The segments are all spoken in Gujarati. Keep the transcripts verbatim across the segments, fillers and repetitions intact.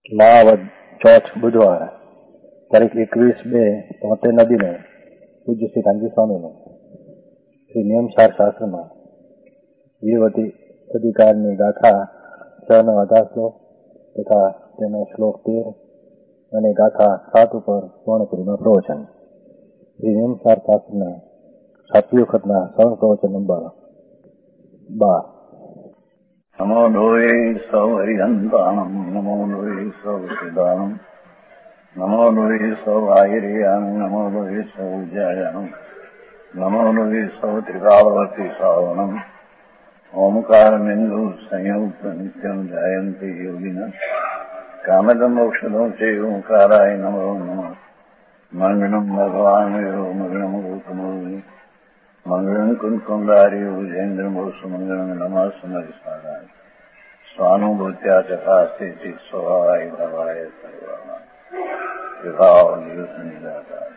મહાવદ ચોથ બુધવાર તારીખ એકવીસ બે તોતેરના દિને પૂજ્ય શ્રી કાનજી સ્વામીનું શ્રી નિયમસાર શાસ્ત્રમાં વીરવતી અધિકારની ગાથા છ નો આધાર શ્લોક તથા તેનો શ્લોક તેર અને ગાથા સાત ઉપર સ્વર્ણપુરીમાં પ્રવચન. શ્રી નિયમસાર શાસ્ત્રના સાતમી વખતના સવર્ણ પ્રવચન નંબર બાર. નમો લોહે સૌ હરિહંતાણમ નમો લોહે સૌ સિદાનમ નમો લોહે સૌ આયર્યાન નમો લોહે સૌ જયાનમ નમો લોહે સૌ ત્રિકાવતી સાવનમ ઓમકાર બિંદુ સંયુક્ત નિત્યમ જયંતિ યોગિના કામદમ મોક્ષદો છે ઓંકારાય નમો નમઃ. મંગળમ ભગવાન મંગળમ ગૌતમો મંગળમ કુંકુંડારી વિજેન્દ્રમો સુમંગળમ નમઃ સમરિસારાય સ્વાનુભૂત્યા ચકાસ્તે સ્વભાવાય ભવાય સર્વાના વિભાવ નિદાતા.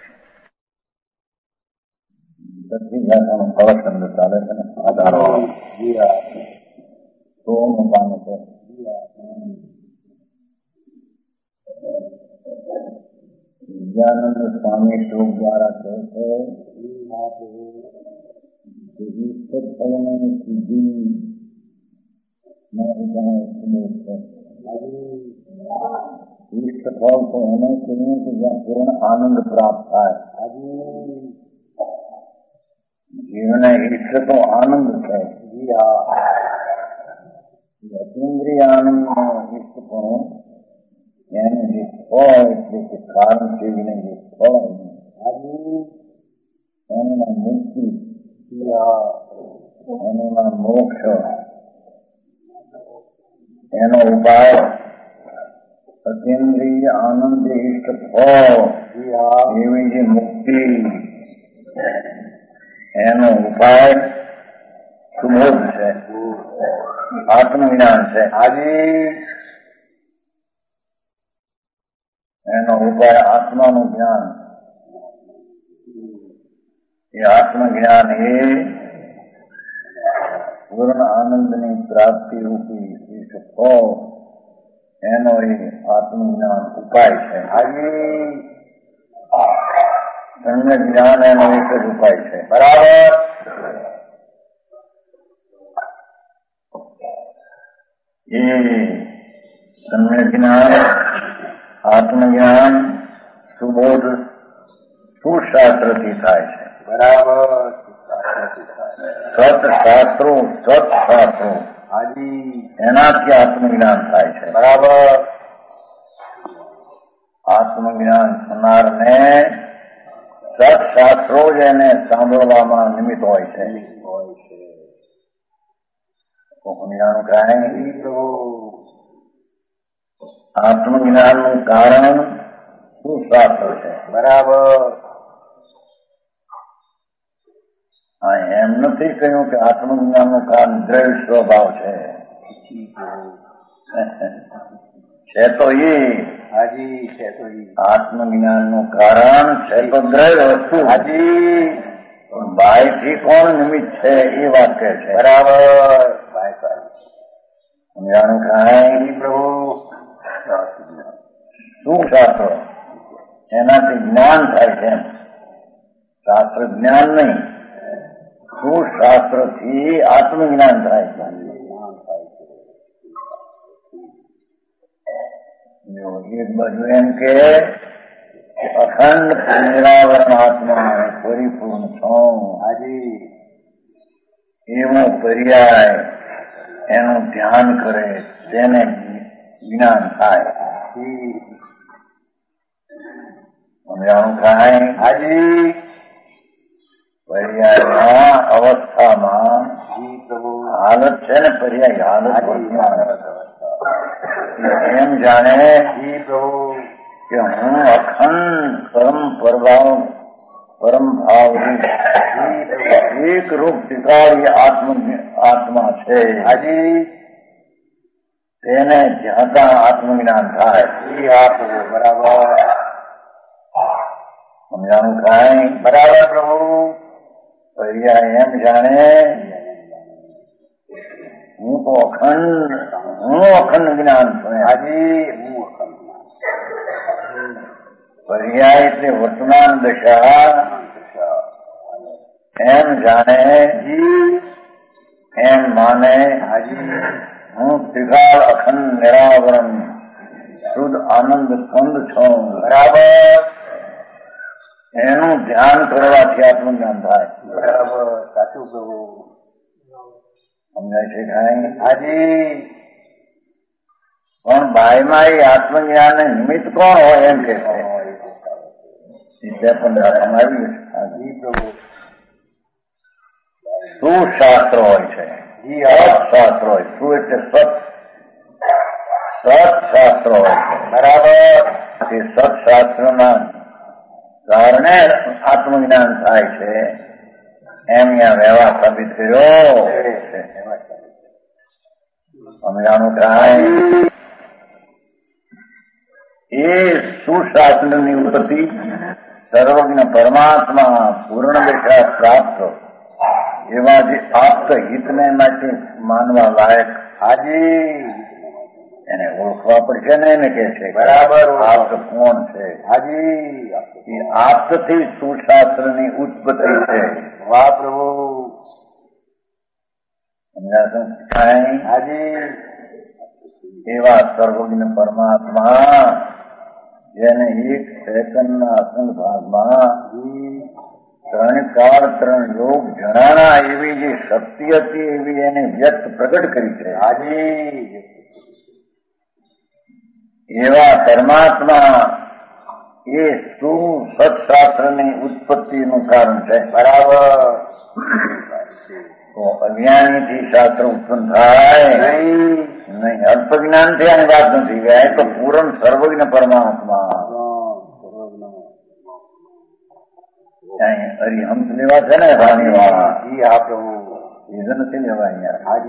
દક્ષિણ ગાથાનું પ્રવચન ચાલે છે ને આધારો સોમ પામે છે. વિદ્યાનંદ સ્વામી શ્લોક દ્વારા કહે છે સિદ્ધિ ઈષ્ટ ફળ તો એને કહીએ કે જ્યાં પૂર્ણ આનંદ પ્રાપ્ત થાય. જીવને ઈષ્ટ તો આનંદ છે. અતિન્દ્રિય આનંદ નો ઈષ્ટ પણ એને જે ફળ એટલે કે કારણ સેવીને જે ફળ એનું નામ મુક્તિ, એનું નામ મોક્ષ, એનો ઉપાય અતિન્દ્રિય આનંદ ઈષ્ટ ફળ એવી જે મુક્તિ એનો ઉપાય સુબોધ છે, આત્મજ્ઞાન છે. આજે એનો ઉપાય આત્માનું જ્ઞાન. એ આત્મજ્ઞાન એ પૂર્ણ આનંદની પ્રાપ્તિ રૂપી ઈષ્ટ ફળ એનો એ આત્મજ્ઞાન ઉપાય છે. આજે સમ્યક જ્ઞાન એનો એક જ ઉપાય છે. બરાબર. એ સમ્યક જ્ઞાન આત્મજ્ઞાન સુબોધ સુશાસ્ત્રથી થાય છે. બરાબર. સત્શાસ્ત્રો સત્શાસ્ત્રો એનાથી આત્મજ્ઞાન થાય છે. બરાબર. આત્મજ્ઞાન થનારને સત્શાસ્ત્રો જ એને સાંભળવામાં નિમિત્ત હોય છે. જાણું કાંઈ આત્મજ્ઞાનનું કારણ સુશાસ્ત્ર છે. બરાબર. હા, એમ નથી કહ્યું કે આત્મજ્ઞાનનું કારણ દ્રવ્ય સ્વભાવ છે. છે તો એ હાજી છે તો આત્મજ્ઞાનનું કારણ છે તો દ્રવ્ય વસ્તુ હાજી બાયથી કોણ નિમિત્ત છે એ વાત કહે છે. બરાબર. જાણું કાંઈ પ્રભુ શું શાસ્ત્ર એનાથી જ્ઞાન થાય છે. શાસ્ત્ર જ્ઞાન નહીં, શું શાસ્ત્ર થી આત્મજ્ઞાન થાય છે. એક બાજુ એમ કે અખંડ નિરાવરણ આત્મા પરિપૂર્ણ છો હાજી એવો પર્યાય એનું ધ્યાન કરે તેને જ્ઞાન થાય. જાણું કાંઈ હાજી પર્યાયના અવસ્થામાં હાલત છે ને પર્યાય હાલત એમ જાણે કે હું અખંડ પરમ પ્રભાવ પરમ ભાવ એક રૂપ ટીકાવી આત્મ આત્મા છે. હાજી તેને જ્યાં આત્મજ્ઞાન થાય. બરાબર. સમજાણું કાંઈ બરાબર પ્રભુ. પર્યાય એમ જાણે હું તો અખંડ હું અખંડ જ્ઞાન છું. હાજી હું અખંડ અધ્યાય એટલે વર્તમાન દશા એમ જાણે એમ માને હું ત્રિકાળ અખંડ નિરાવરણ શુદ્ધ આનંદ કંદ છું. બરાબર. એનું ધ્યાન કરવાથી આત્મજ્ઞાન થાય. બરાબર. સાચું કહું. સમજાય છે કાંઈ? હાજી. પણ બાયમાં એ આત્મજ્ઞાન ને નિમિત્ત કોણ હોય એમ કે છે પણ રાખવામાં આવ્યું છે. શું શાસ્ત્ર હોય છે? શાસ્ત્ર હોય. શું એટલે સત સત્શાસ્ત્ર હોય છે. બરાબર. એ સત્શાસ્ત્રના કારણે આત્મજ્ઞાન થાય છે એમ અહીંયા વ્યવહાર સાબિત કર્યો છે. સમજાણું કાંઈ? એ સુશાસનની ઉત્પત્તિ સર્વજ્ઞ પરમાત્મા પૂર્ણ દશા પ્રાપ્ત એવા જે આપ્ત હિતને માટે માનવા લાયક હાજી એને ઓળખવા પડશે ને એને કે છે. બરાબર. આપ્ત કોણ છે? હાજી. એ આપ્તથી સુશાસ્ત્રની ઉત્પત્તિ છે. વાહ પ્રભુ. સમજાતું કાંઈ? હાજી. એવા સર્વજ્ઞ પરમાત્મા જેને એક સેકન્ડના અસંગ ભાગમાં ત્રણ કાળ ત્રણ લોક જણાના એવી જે શક્તિ હતી એવી એને વ્યક્ત પ્રગટ કરી છે. હાજી. એવા પરમાત્મા એ શું સત્શાસ્ત્રની ઉત્પત્તિનું કારણ છે. બરાબર. તો અજ્ઞાનીથી શાસ્ત્ર ઉત્પન્ન થાય નહીં. અલ્પ જ્ઞાન થી આની વાત નથી ગયા. તો પૂર્ણ સર્વજ્ઞ પરમાત્મા હરિહંસ લેવા છે ને વાણી વાળા એ નથી લેવા અહીંયા.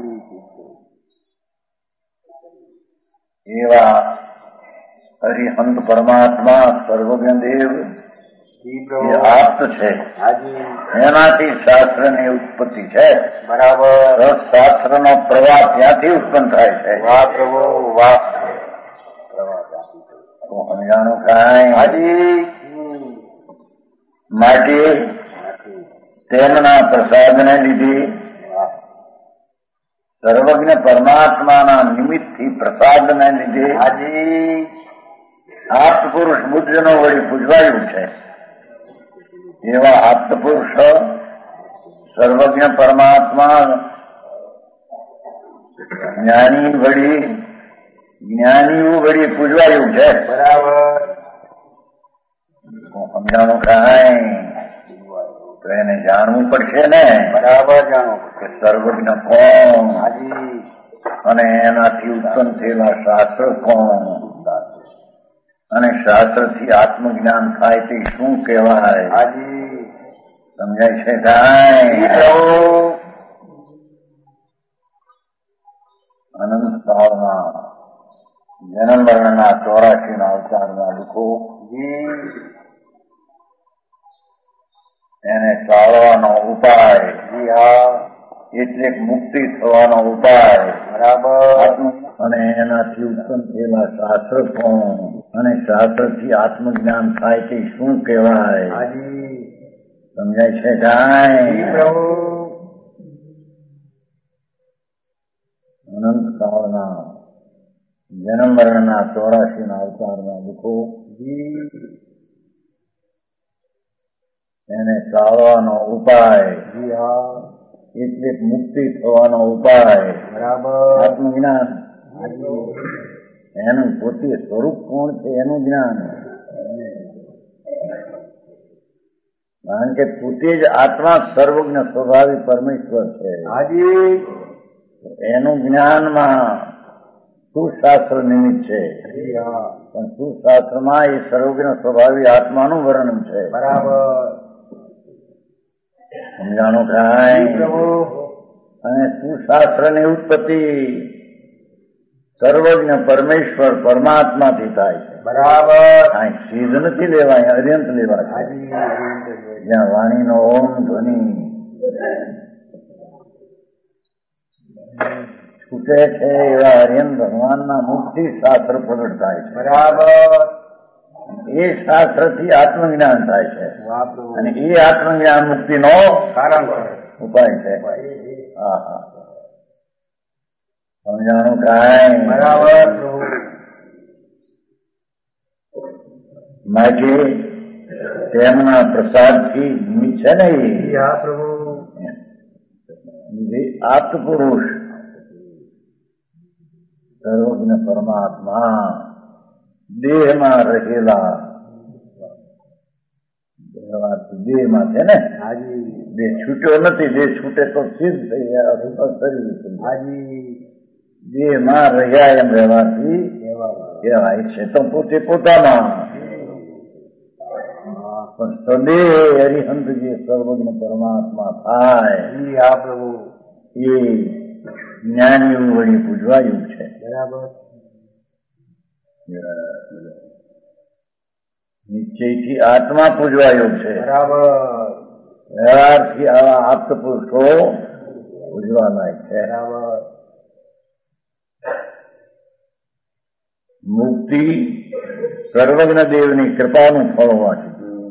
એવા હરિહંત પરમાત્મા સર્વજ્ઞ દેવ આપ્ત છે. એનાથી શાસ્ત્ર ની ઉત્પત્તિ છે. બરાબર. શાસ્ત્ર નો પ્રવાહ ત્યાંથી ઉત્પન્ન થાય છે. વાહ પ્રભુ વાહ. સમજાણું કાંઈ? હાજી. માટે તેમના પ્રસાદને લીધે સર્વજ્ઞ પરમાત્માના નિમિત્તથી પ્રસાદને લીધે હાજી આપ્ત પુરુષ બુદ્ધનો વળી પૂજવાયું છે. એવા આપ્ત પુરુષ સર્વજ્ઞ પરમાત્મા જ્ઞાની વળી જ્ઞાનીઓ વળી પૂજવાયું છે. બરાબર. સમજાણું કાંઈ? તો એને જાણવું પડશે ને. બરાબર. જાણવું કે સર્વજ્ઞ કોણ અને એનાથી ઉત્પન્ન થયેલા શાસ્ત્ર કોણ અને શાસ્ત્રથી આત્મજ્ઞાન થાય તે શું કહેવાય? હાજી. સમજાય છે કાંઈ? અનંત કાળમાં જન્મ મરણના ચોરાશી ના અવતારના દુઃખો એને ટાળવાનો ઉપાય એટલે મુક્તિ થવાનો ઉપાય. બરાબર. અને એનાથી ઉત્પન્ન થયેલા શાસ્ત્ર કોણ અને શાસ્ત્રથી આત્મજ્ઞાન થાય તે શું કહેવાય? હાજી. સમજાય છે કાંઈ? અનંત કાળના જન્મ મરણના ચોરાશી ના અવતારના દુઃખો એને ટાળવાનો ઉપાય એટલે મુક્તિ થવાનો ઉપાય. બરાબર. આત્મજ્ઞાન એનું પોતે સ્વરૂપ કોણ છે એનું જ્ઞાન. કારણ કે પોતે જ આત્મા સર્વજ્ઞ સ્વભાવી પરમેશ્વર છે. હાજી. એનું જ્ઞાનમાં સુશાસ્ત્ર નિમિત્ત છે. પણ સુશાસ્ત્રમાં એ સર્વજ્ઞ સ્વભાવી આત્માનું વર્ણન છે. બરાબર. સમજાણું કાંઈ? અને સુશાસ્ત્રની ઉત્પત્તિ સર્વજ્ઞ પરમેશ્વર પરમાત્માથી થાય છે. બરાબર. અહીં સિદ્ધ નથી લેવાય, અર્યંત લેવા છે. જ્યાં વાણીનો ઓમ ધ્વનિ છૂટે છે એવા અર્યંત ભગવાનના મુક્તિ શાસ્ત્ર પ્રગટ થાય છે. બરાબર. એ શાસ્ત્રથી આત્મજ્ઞાન થાય છે અને એ આત્મજ્ઞાન મુક્તિનો કારણ ઉપાય છે. હા હા સમજાણું કાંઈ બરાબર. માટે તેમના પ્રસાદથી નિમિત્ત છે ને એ આપ્ત પુરુષ સર્વજ્ઞ પરમાત્મા દેહમાં રહેલા દેહમાં છે ને દેહ છૂટ્યો નથી. દેહ છૂટે તો સિદ્ધ થઈ ગયા. દેહમાં રહ્યા એમ રહેવાથી કહેવાય છે તો પોતે પોતામાં પણ સદેહ હરિહંત જે સર્વજ્ઞ પરમાત્મા થાય આ પ્રભુ એ જ્ઞાનીઓ વળી પૂજવાયું છે. બરાબર. નિશ્ચયથી આત્મા પૂજવાયો છે. બરાબર. વ્યવહારથી આવા આપ્ત પુરુષો પૂજવા લાયક છે. બરાબર. મુક્તિ સર્વજ્ઞ દેવની કૃપાનું ફળ હોવાથી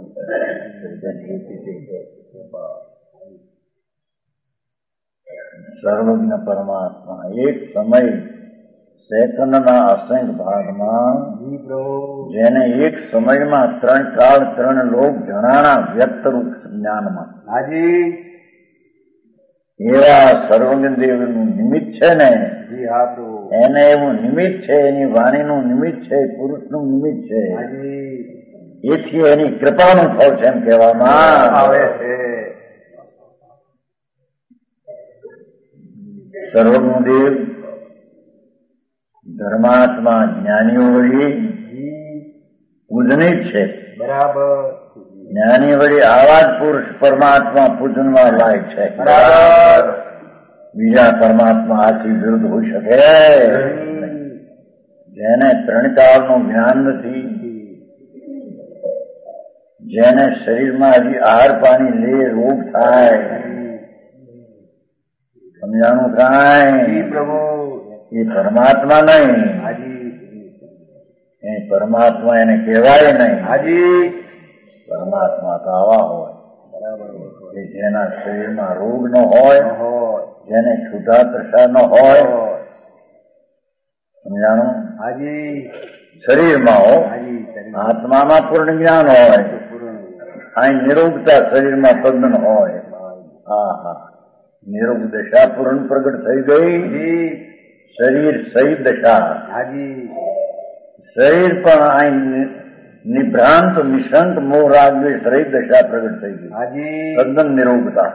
સર્વજ્ઞ પરમાત્મા એક સમય સેકન્ડના અસંખ્ય ભાગમાં જેને એક સમયમાં ત્રણ કાળ ત્રણ લોક જણાણા વ્યક્ત રૂપ જ્ઞાનમાં એવા સર્વજ્ઞ દેવનું નિમિત્ત છે ને એને એવું નિમિત્ત છે. એની વાણીનું નિમિત્ત છે. પુરુષનું નિમિત્ત છે. એથી એની કૃપાનું ફળ છે એમ કહેવામાં આવે છે. સર્વજ્ઞ દેવ ધર્માત્મા જ્ઞાનીઓ વળી પૂજનીય છે. બરાબર. જ્ઞાની વળી આવા જ પુરુષ પરમાત્મા પૂજનમાં લાયક છે. બરાબર. બીજા પરમાત્મા આથી વિરુદ્ધ હોઈ શકે. જેને ત્રણ કાળનું જ્ઞાન નથી, જેને શરીરમાં હજી આહાર પાણી લે રોગ થાય, સમજાણું કાંઈ પ્રભુ એ પરમાત્મા નહીં. એ પરમાત્મા એને કહેવાય નહીં. હાજી પરમાત્મા તો આવા હોય કે જેના શરીરમાં રોગ ન હોય, જેને ક્ષુધા તૃષા ન હોય, સમજાણું. હાજી શરીરમાં હો, આત્મામાં પૂર્ણ જ્ઞાન હોય, અહીં નિરોગતા શરીરમાં તદ્દન હોય. હા હા નિરોગ દશા પૂર્ણ પ્રગટ થઈ ગઈ. શરીર સહી દશા. શરીર પણ અહીં નિભ્રાંત નિશંક મોહ રાગ સહી દશા પ્રગટ થઈ ગઈ. તદ્દન નિરોગતા.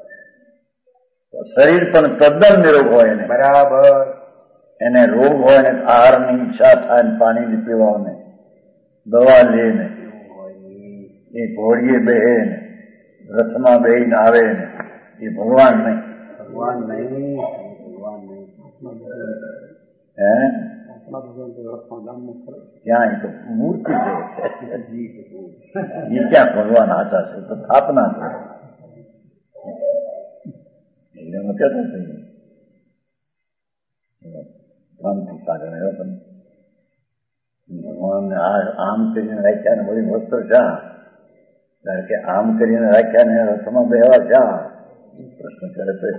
શરીર પણ તદ્દન નિરોગ હોય ને. બરાબર. એને રોગ હોય ને આહારની ઈચ્છા થાય ને પાણી પીવાને દવા લે ને એ ઘોડીએ બેહે ને રથમાં બેહીને આવે ને એ ભગવાન નહીં. ભગવાન નહીં. ભગવાન નહીં. હે ક્યાં તો મૂર્તિ છે. એ ક્યાં ભગવાન આશા છે તો સ્થાપના છે. એટલે કહેતો શાંતિ સાગર એવો તમે ભગવાનને આમ કરીને રાખ્યા ને બધી વસ્ત્ર શા? કારણ કે આમ કરીને રાખ્યા ને રથમાં બેહવા શા? પ્રશ્ન કરે તો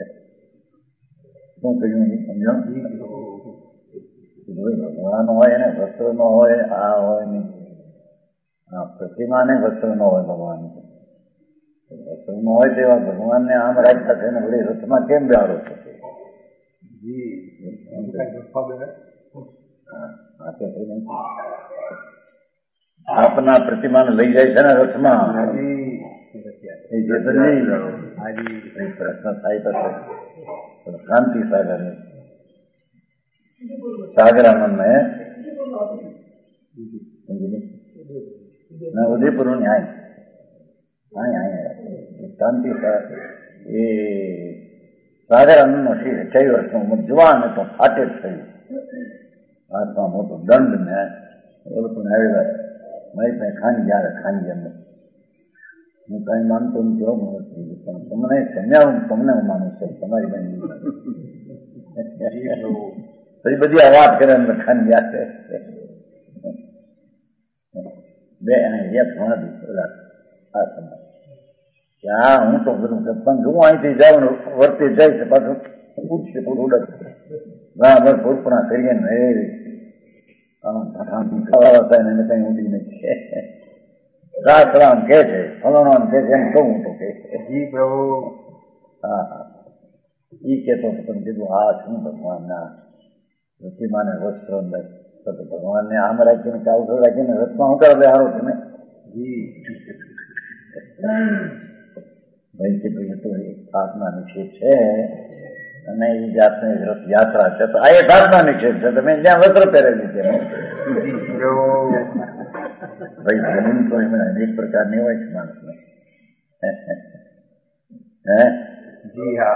શું કહ્યું સમજો. ભગવાન હોય ને વસ્ત્ર ન હોય, આ હોય ને આ પ્રતિમાને વસ્ત્ર ન હોય. ભગવાન વસ્ત્ર ન હોય તેવા ભગવાનને આમ રાખતા છે ને વળી રથમાં કેમ બેહાડો છો? આપના પ્રતિમાને લઈ જાય છે ને રથમાં પ્રશ્ન થાય તો શાંતિ સાગર સાગરાનંદ ને ઉદયપુર ની આય શાંતિ એ સાગરાનંદ નો શિર છ વર્ષનું ઉંમર જવાન તો ફાટે જ થયું. હાથમાં મોટો દંડ ને ઓળખું આવેલા મારી પાસે ખાંડી આવે ખાંડી એમને હું કઈ માનતો નથી પણ તમને સમજાવું તમને હું માનું છું તમારી બહેન પછી બધી આ વાત કરે ખાંડી આવે. બે અહીંયા ઘણા દિવસ આ સમય ત્યાં હું તો બધું પણ હું અહીંથી જાઉં વર્તે જાય છે પાછું પૂછશે થોડું ઉડક બરાબર ભૂલપણા કરીએ ને એ ખાવા થાય ને કઈ ઊંડી નથી રામ કે છે ફલાણા કે છે એમ કહું તો કે જી પ્રભુ હા હા ઈ કેતો પણ કીધું આ શું ભગવાનના ઋષિમાને વસ્ત્ર ભગવાનને આમ રાખીને કાવસો રાખીને રથમાં હું કરે હારો તમે જી ભાઈ કે ભાઈ તો આત્મા નિષેધ છે અને એ જાતની યાત્રા છે તો આ એક આત્મા નિષેધ છે તમે જ્યાં વસ્ત્ર પહેરેલી છે ભાઈ જમીન તો એમને અનેક પ્રકારની હોય છે માણસને હે જી હા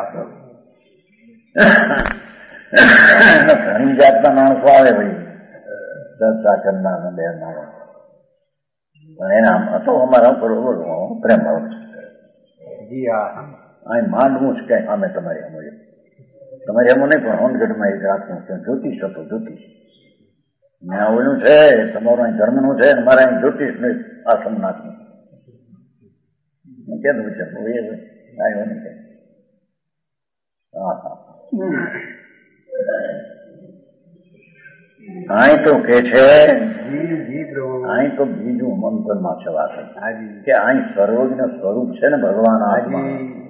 ઘણી જાતના માણસો આવે ભાઈ ચર્ચા કરનાર ને બેરનાર પણ એના તો અમારા ઉપર પ્રેમ આવે જી હા અહીં માંડવું છે કઈ સામે તમારી અમુ તમારી અમુ નહીં પણ હોનગઢમાં એક રાતનું છે જ્યોતિષ હતો જ્યોતિષ ત્યાં ઓલું છે તમારું અહીં ધર્મનું છે મારે અહીં જ્યોતિષ ને આશ્રમ નાખવું કેમ છે આવ્યો ને કે હા હા અહીં તો કે છે અહીં તો બીજું મંત્રમાં છે વાત કે અહીં સર્વજ્ઞ સ્વરૂપ છે ને ભગવાન આત્મા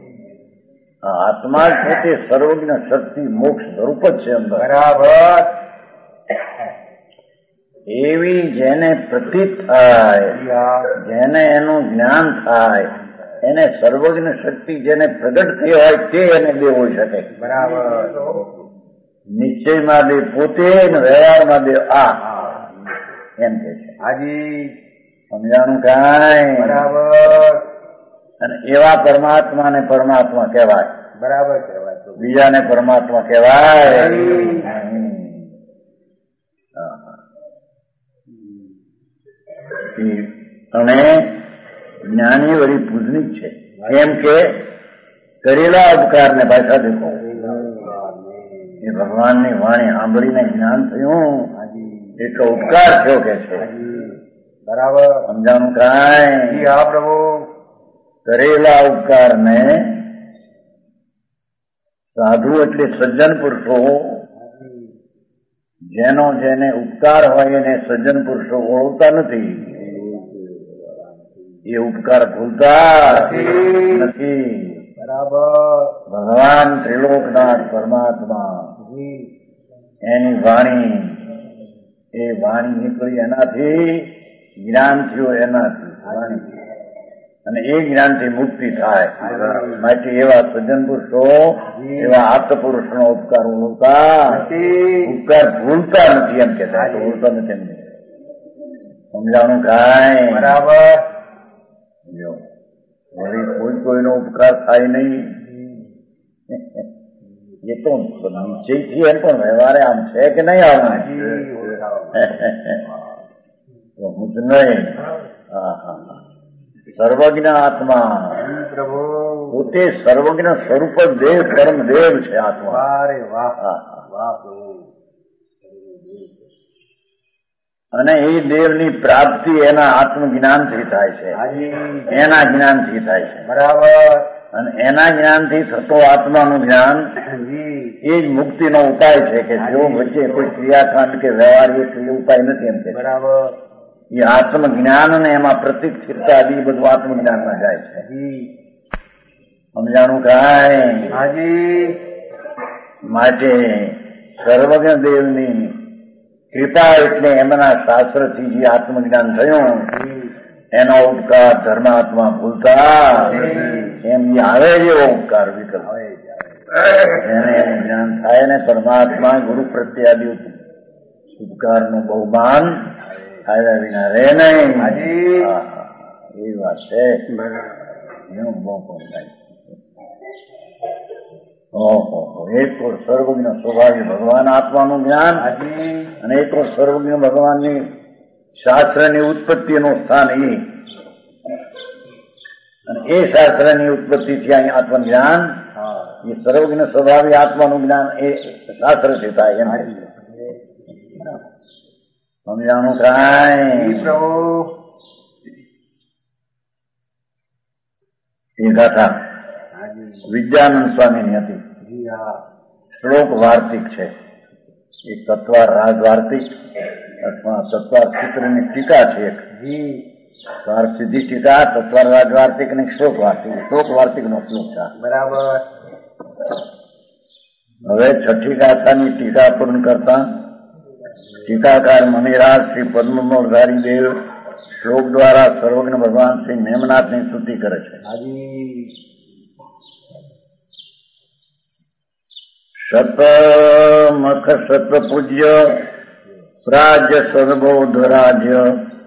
આત્મા છે તે સર્વજ્ઞ શક્તિ મોક્ષ સ્વરૂપ જ છે અંદર બરાબર એવી જેને પ્રતીત થાય જેને એનું જ્ઞાન થાય એને સર્વજ્ઞ શક્તિ જેને પ્રગટ થઈ હોય તે એને દેવ હોઈ શકે બરાબર નિશ્ચયમાં દે પોતે ને વ્યવહારમાં દે આ એમ કે છે હાજી સમજાણું કાંઈ બરાબર અને એવા પરમાત્મા ને પરમાત્મા કહેવાય બરાબર કહેવાય બીજાને પરમાત્મા કહેવાય અને જ્ઞાની વળી પૂજનિક છે એમ કે કરેલા ઉપકાર ને પાછા દેખો એ ભગવાનની વાણી સાંભળીને જ્ઞાન થયું એટલો ઉપકાર થયો કે છે બરાબર સમજાણું કાંઈ હા પ્રભુ કરેલા ઉપકાર ને સાધુ એટલે સજ્જન પુરુષો જેનો જેને ઉપકાર હોય એને સજ્જન પુરુષો ઓળખતા નથી એ ઉપકાર ભૂલતા નથી બરાબર ભગવાન ત્રિલોકનાથ પરમાત્મા એની વાણી એ વાણી નીકળી એનાથી જ્ઞાન થયું એનાથી વાણી અને એ જ્ઞાનથી મુક્તિ થાય માટે એવા સજ્જન પુરુષો એવા આત્મપુરુષ નો ઉપકાર ઓળખતા ઉપકાર ભૂલતા નથી એમ કેતા ભૂલતા નથી એમ સમજાણું કાંઈ બરાબર વળી કોઈ કોઈનો ઉપકાર થાય નહીં એ તો નિશ્ચયથી એમ પણ વ્યવહારે આમ છે કે નહીં આવું હું જ નહીં હા હા સર્વજ્ઞ આત્મા પ્રભુ પોતે સર્વજ્ઞ સ્વરૂપ દેવ પરમ દેવ છે આત્મા અને એ દેવની પ્રાપ્તિ એના આત્મજ્ઞાનથી થાય છે એના જ્ઞાનથી થાય છે બરાબર અને એના જ્ઞાનથી થતો આત્માનું જ્ઞાન એ જ મુક્તિનો ઉપાય છે કે જો વચ્ચે કોઈ ક્રિયાકાંડ કે વ્યવહાર એ ઉપાય નથી એમ કે બરાબર એ આત્મજ્ઞાન ને એમાં પ્રતિક સ્થિરતા આદિ બધું આત્મજ્ઞાનમાં જાય છે સમજાણું કાંઈ હાજી માટે સર્વજ્ઞ દેવની કૃપા એટલે એમના શાસ્ત્રથી જે આત્મજ્ઞાન થયું એનો ઉપકાર ધર્માત્મા ભૂલતા એમ આવે જેવો ઉપકાર વિકલ્પ એને એનું જ્ઞાન થાય ને પરમાત્મા ગુરુ પ્રત્યાદિ ઉપકારનું બહુમાન આવ્યા વિના રે નહીં એ વાત છે એનું બહુ થાય ઓહો એક તો સર્વજ્ઞ સ્વભાવી ભગવાન આત્માનું જ્ઞાન અને એક તો સર્વજ્ઞ ભગવાનની શાસ્ત્રની ઉત્પત્તિનું સ્થાન એ અને એ શાસ્ત્રની ઉત્પત્તિથી અહીં આત્મજ્ઞાન એ સર્વજ્ઞ સ્વભાવી આત્માનું જ્ઞાન એ શાસ્ત્રથી થાય એમ સમજાણું કાંઈ પ્રભુ એ ગાથા વિદ્યાનંદ સ્વામીની હતી. શ્લોક વાર્તિક છે. એ તત્વાર રાજ વાર્તિક અથવા તત્વાર સૂત્રની ટીકા છે. એક સીધી ટીકા તત્વાર રાજ વાર્તિક અને શ્લોક વાર્તિક. શ્લોક વાર્તિક નો શ્લોક છે. બરાબર. હવે છઠ્ઠી ગાથાની ટીકા પૂર્ણ કરતા ટીકાકાર મણિરાજ શ્રી પદ્મમોળધારી દેવ શ્લોક દ્વારા સર્વજ્ઞ ભગવાન શ્રી નેમનાથની સ્તુતિ કરે છે. શતમખ શત પૂજ્ય પ્રાજ્ય સદબોધ રાજ્ય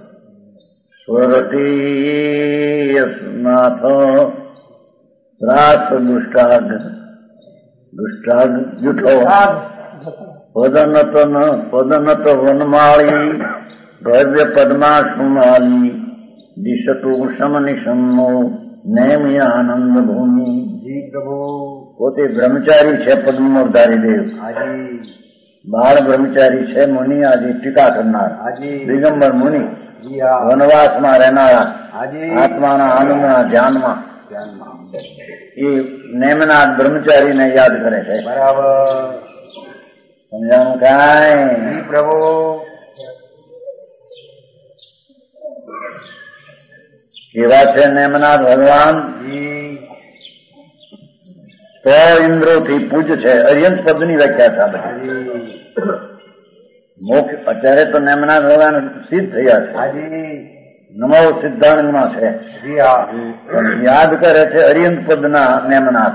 સ્વરતીનાથ ત્રાસ દુષ્ટાગ દુષ્ટાગ જૂઠો પદનત પદનત વનમાળી ભવ્ય પદ્મા સુમાલી દિશતુ શમ નિશમો નેમ્ય આનંદ ભૂમિ. જી પ્રભુ. પોતે બ્રહ્મચારી છે પદ્મમોળધારી દેવ. બાળ બ્રહ્મચારી છે મુનિ. આજે ટીકા કરનાર દિગંબર મુનિ વનવાસમાં રહેનારા આત્માના આનંદના ધ્યાનમાં એ નેમનાથ બ્રહ્મચારીને યાદ કરે છે. બરાબર. સમજાણું કાંઈ પ્રભુ. કેવા છે નેમનાથ ભગવાન? સો ઇન્દ્રોથી પૂજ છે. અર્યંત પદની વ્યાખ્યા છે. મોક્ષ અત્યારે તો નેમનાથ ભગવાન સિદ્ધ થયા છે. નમો સિદ્ધાંતમાં છે. યાદ કરે છે અર્યંત પદના નેમનાથ.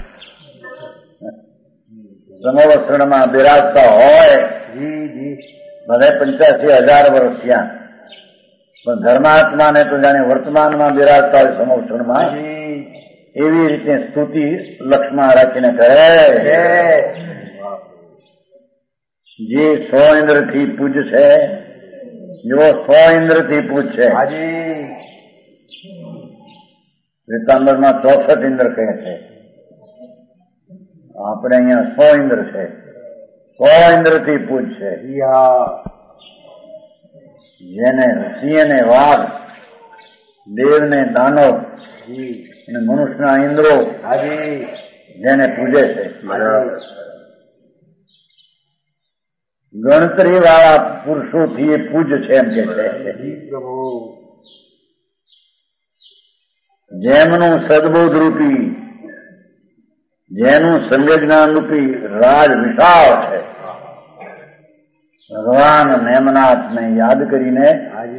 સમવસ્ત્રમાં બિરાજતા હોય બધા પંચ્યાસી હજાર વર્ષ ત્યાં, પણ ધર્માત્માને તો જાણે વર્તમાનમાં બિરાજતા હોય સમવસ્ત્રમાં. એવી રીતે સ્તુતિ લક્ષ્મણ રાખીને કરે. જે સો ઇન્દ્ર થી પૂજ છે, જો સો ઇન્દ્ર થી પૂજ છે. શ્વેતાંબરમાં ચોસઠ ઇન્દ્ર કહે છે. આપણે અહીંયા સો ઇન્દ્ર છે. સો ઇન્દ્ર થી પૂજ છે. જેને સિંહને વાઘ, દેવને દાનવ અને મનુષ્યના ઇન્દ્રો જેને પૂજે છે. ગણતરી વાળા પુરુષોથી એ પૂજ છે એમ કે છે. જેમનું સદબોધ રૂપી, જેનું સંવેદના રૂપી રાજ વિશાળ છે. ભગવાન નેમનાથને યાદ કરીને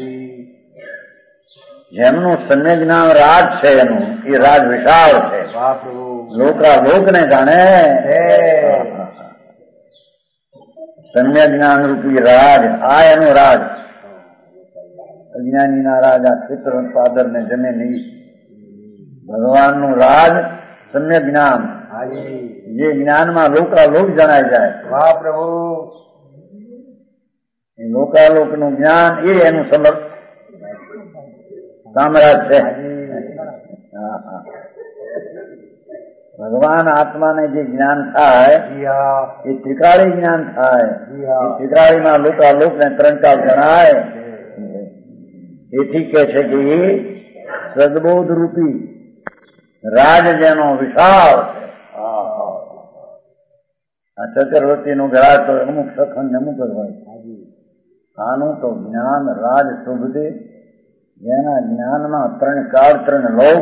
જેમનું સંવેદના રાજ છે, એનું એ રાજ વિશાળ છે. લોકા લોકને જાણે સમ્યક જ્ઞાન રૂપી રાજ. આ એનું રાજ. અજ્ઞાનીના રાજ આ ક્ષેત્ર પાદર ને જમે નહીં. ભગવાનનું રાજ સમ્યક જ્ઞાન, જે જ્ઞાનમાં લોકાલોક જણાય જાય. વાહ પ્રભુ. એ લોકાલોકનું જ્ઞાન એ એનું સમર્થ સામ્રાજ્ય છે. ભગવાન આત્માને જે જ્ઞાન થાય એ ત્રિકાળી જ્ઞાન થાય. એ ત્રિકાળીમાં લોકાલોક ને ત્રણ કાળ જણાય. એથી કે છે કે એ સદબોધ રૂપી રાજ જેનો વિશાળ છે. આ ચક્રવર્તી નું ઘરાટ તો અમુક સખંડ અમુક જ હોય. આનું તો જ્ઞાન રાજ શોભદે, જેના જ્ઞાનમાં ત્રણ કાળ ત્રણ લોક.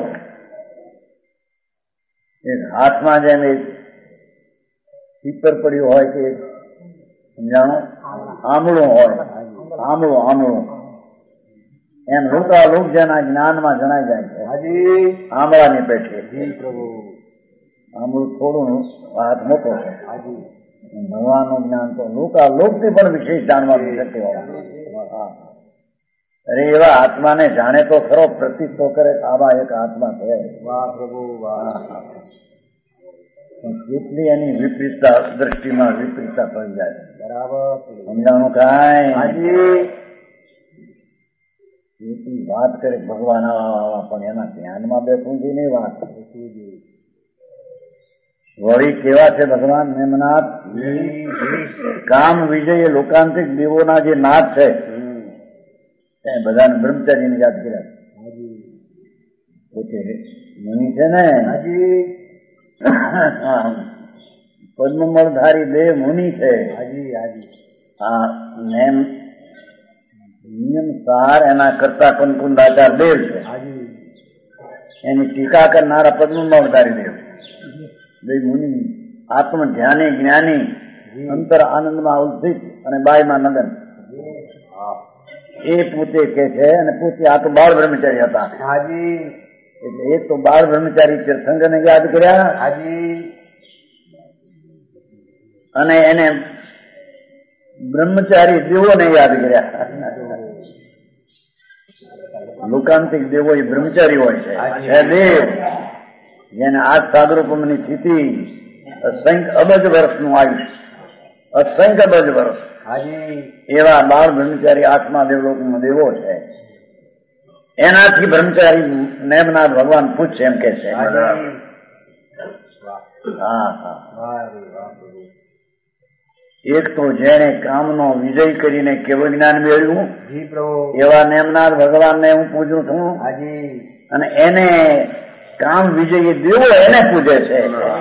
એક હાથમાં જેમ એક પીપર પડ્યું હોય કે સમજાણું આમળું હોય, આમળું આમળું એમ લોકાલોક જેના જ્ઞાનમાં જણાઈ જાય છે. આમળાની પેઠે આમળું થોડું, હાથ મોટો છે. ભગવાનનું જ્ઞાન તો લોકાલોકથી પણ વિશેષ જાણવાનું શક્ય હોય. અરે એવા આત્માને જાણે તો ખરો, પ્રતીક તો કરે આવા એક આત્મા છે. વાહ પ્રભુ વાહ. કેટલી એની વિપરીતતા દ્રષ્ટિમાં વિપરીતતા થઈ જાય. બરાબર સમજાણું કાંઈ? એટલી વાત કરે ભગવાન આવા, પણ એના ધ્યાનમાં બેસવું જોઈએ નહીં. વાત વળી કેવા છે ભગવાન નેમનાથ? કામ વિજય એ લોકાંતિક દેવોના જે નાથ છે, બધાને બ્રહ્મચારીને યાદ કર્યા. પોતે મુનિ છે ને હાજી પદ્મમળધારી દેવ મુનિ છે. હાજી હાજી આ નેમ નિયમ સાર એના કરતા કનકુંડાચાર દેવ છે. હાજી એની ટીકા કરનારા પદ્મમળધારી દેવ દેવ મુનિ આત્મ ધ્યાની જ્ઞાની અંતર આનંદમાં ઉદ્ધિત અને બાયમાં નંદન એ પોતે કે છે. અને પોતે આ તો બાળ બ્રહ્મચારી હતા. હાજી એટલે એ તો બાળ બ્રહ્મચારી તીર્થંકરને યાદ કર્યા હાજી અને એને બ્રહ્મચારી દેવોને યાદ કર્યા. લોકાંતિક દેવો એ બ્રહ્મચારી હોય છે. એ દેવ જેને આ સાગરોપમની સ્થિતિ અસંખ્ય અબજ વર્ષનું આયુષ અસંખ્ય અબજ વર્ષ હાજી એવા બાળ બ્રહ્મચારી આઠમા દેવલોકમાં દેવો છે. એનાથી બ્રહ્મચારી નેમનાથ ભગવાન પૂછશે એમ કે છે. હા હા એક તો જેને કામનો વિજય કરીને કેવું જ્ઞાન મેળવ્યું જી પ્રભુ એવા નેમનાથ ભગવાનને હું પૂજું છું. હાજી અને એને કામ વિજયી દેવો એને પૂજે છે.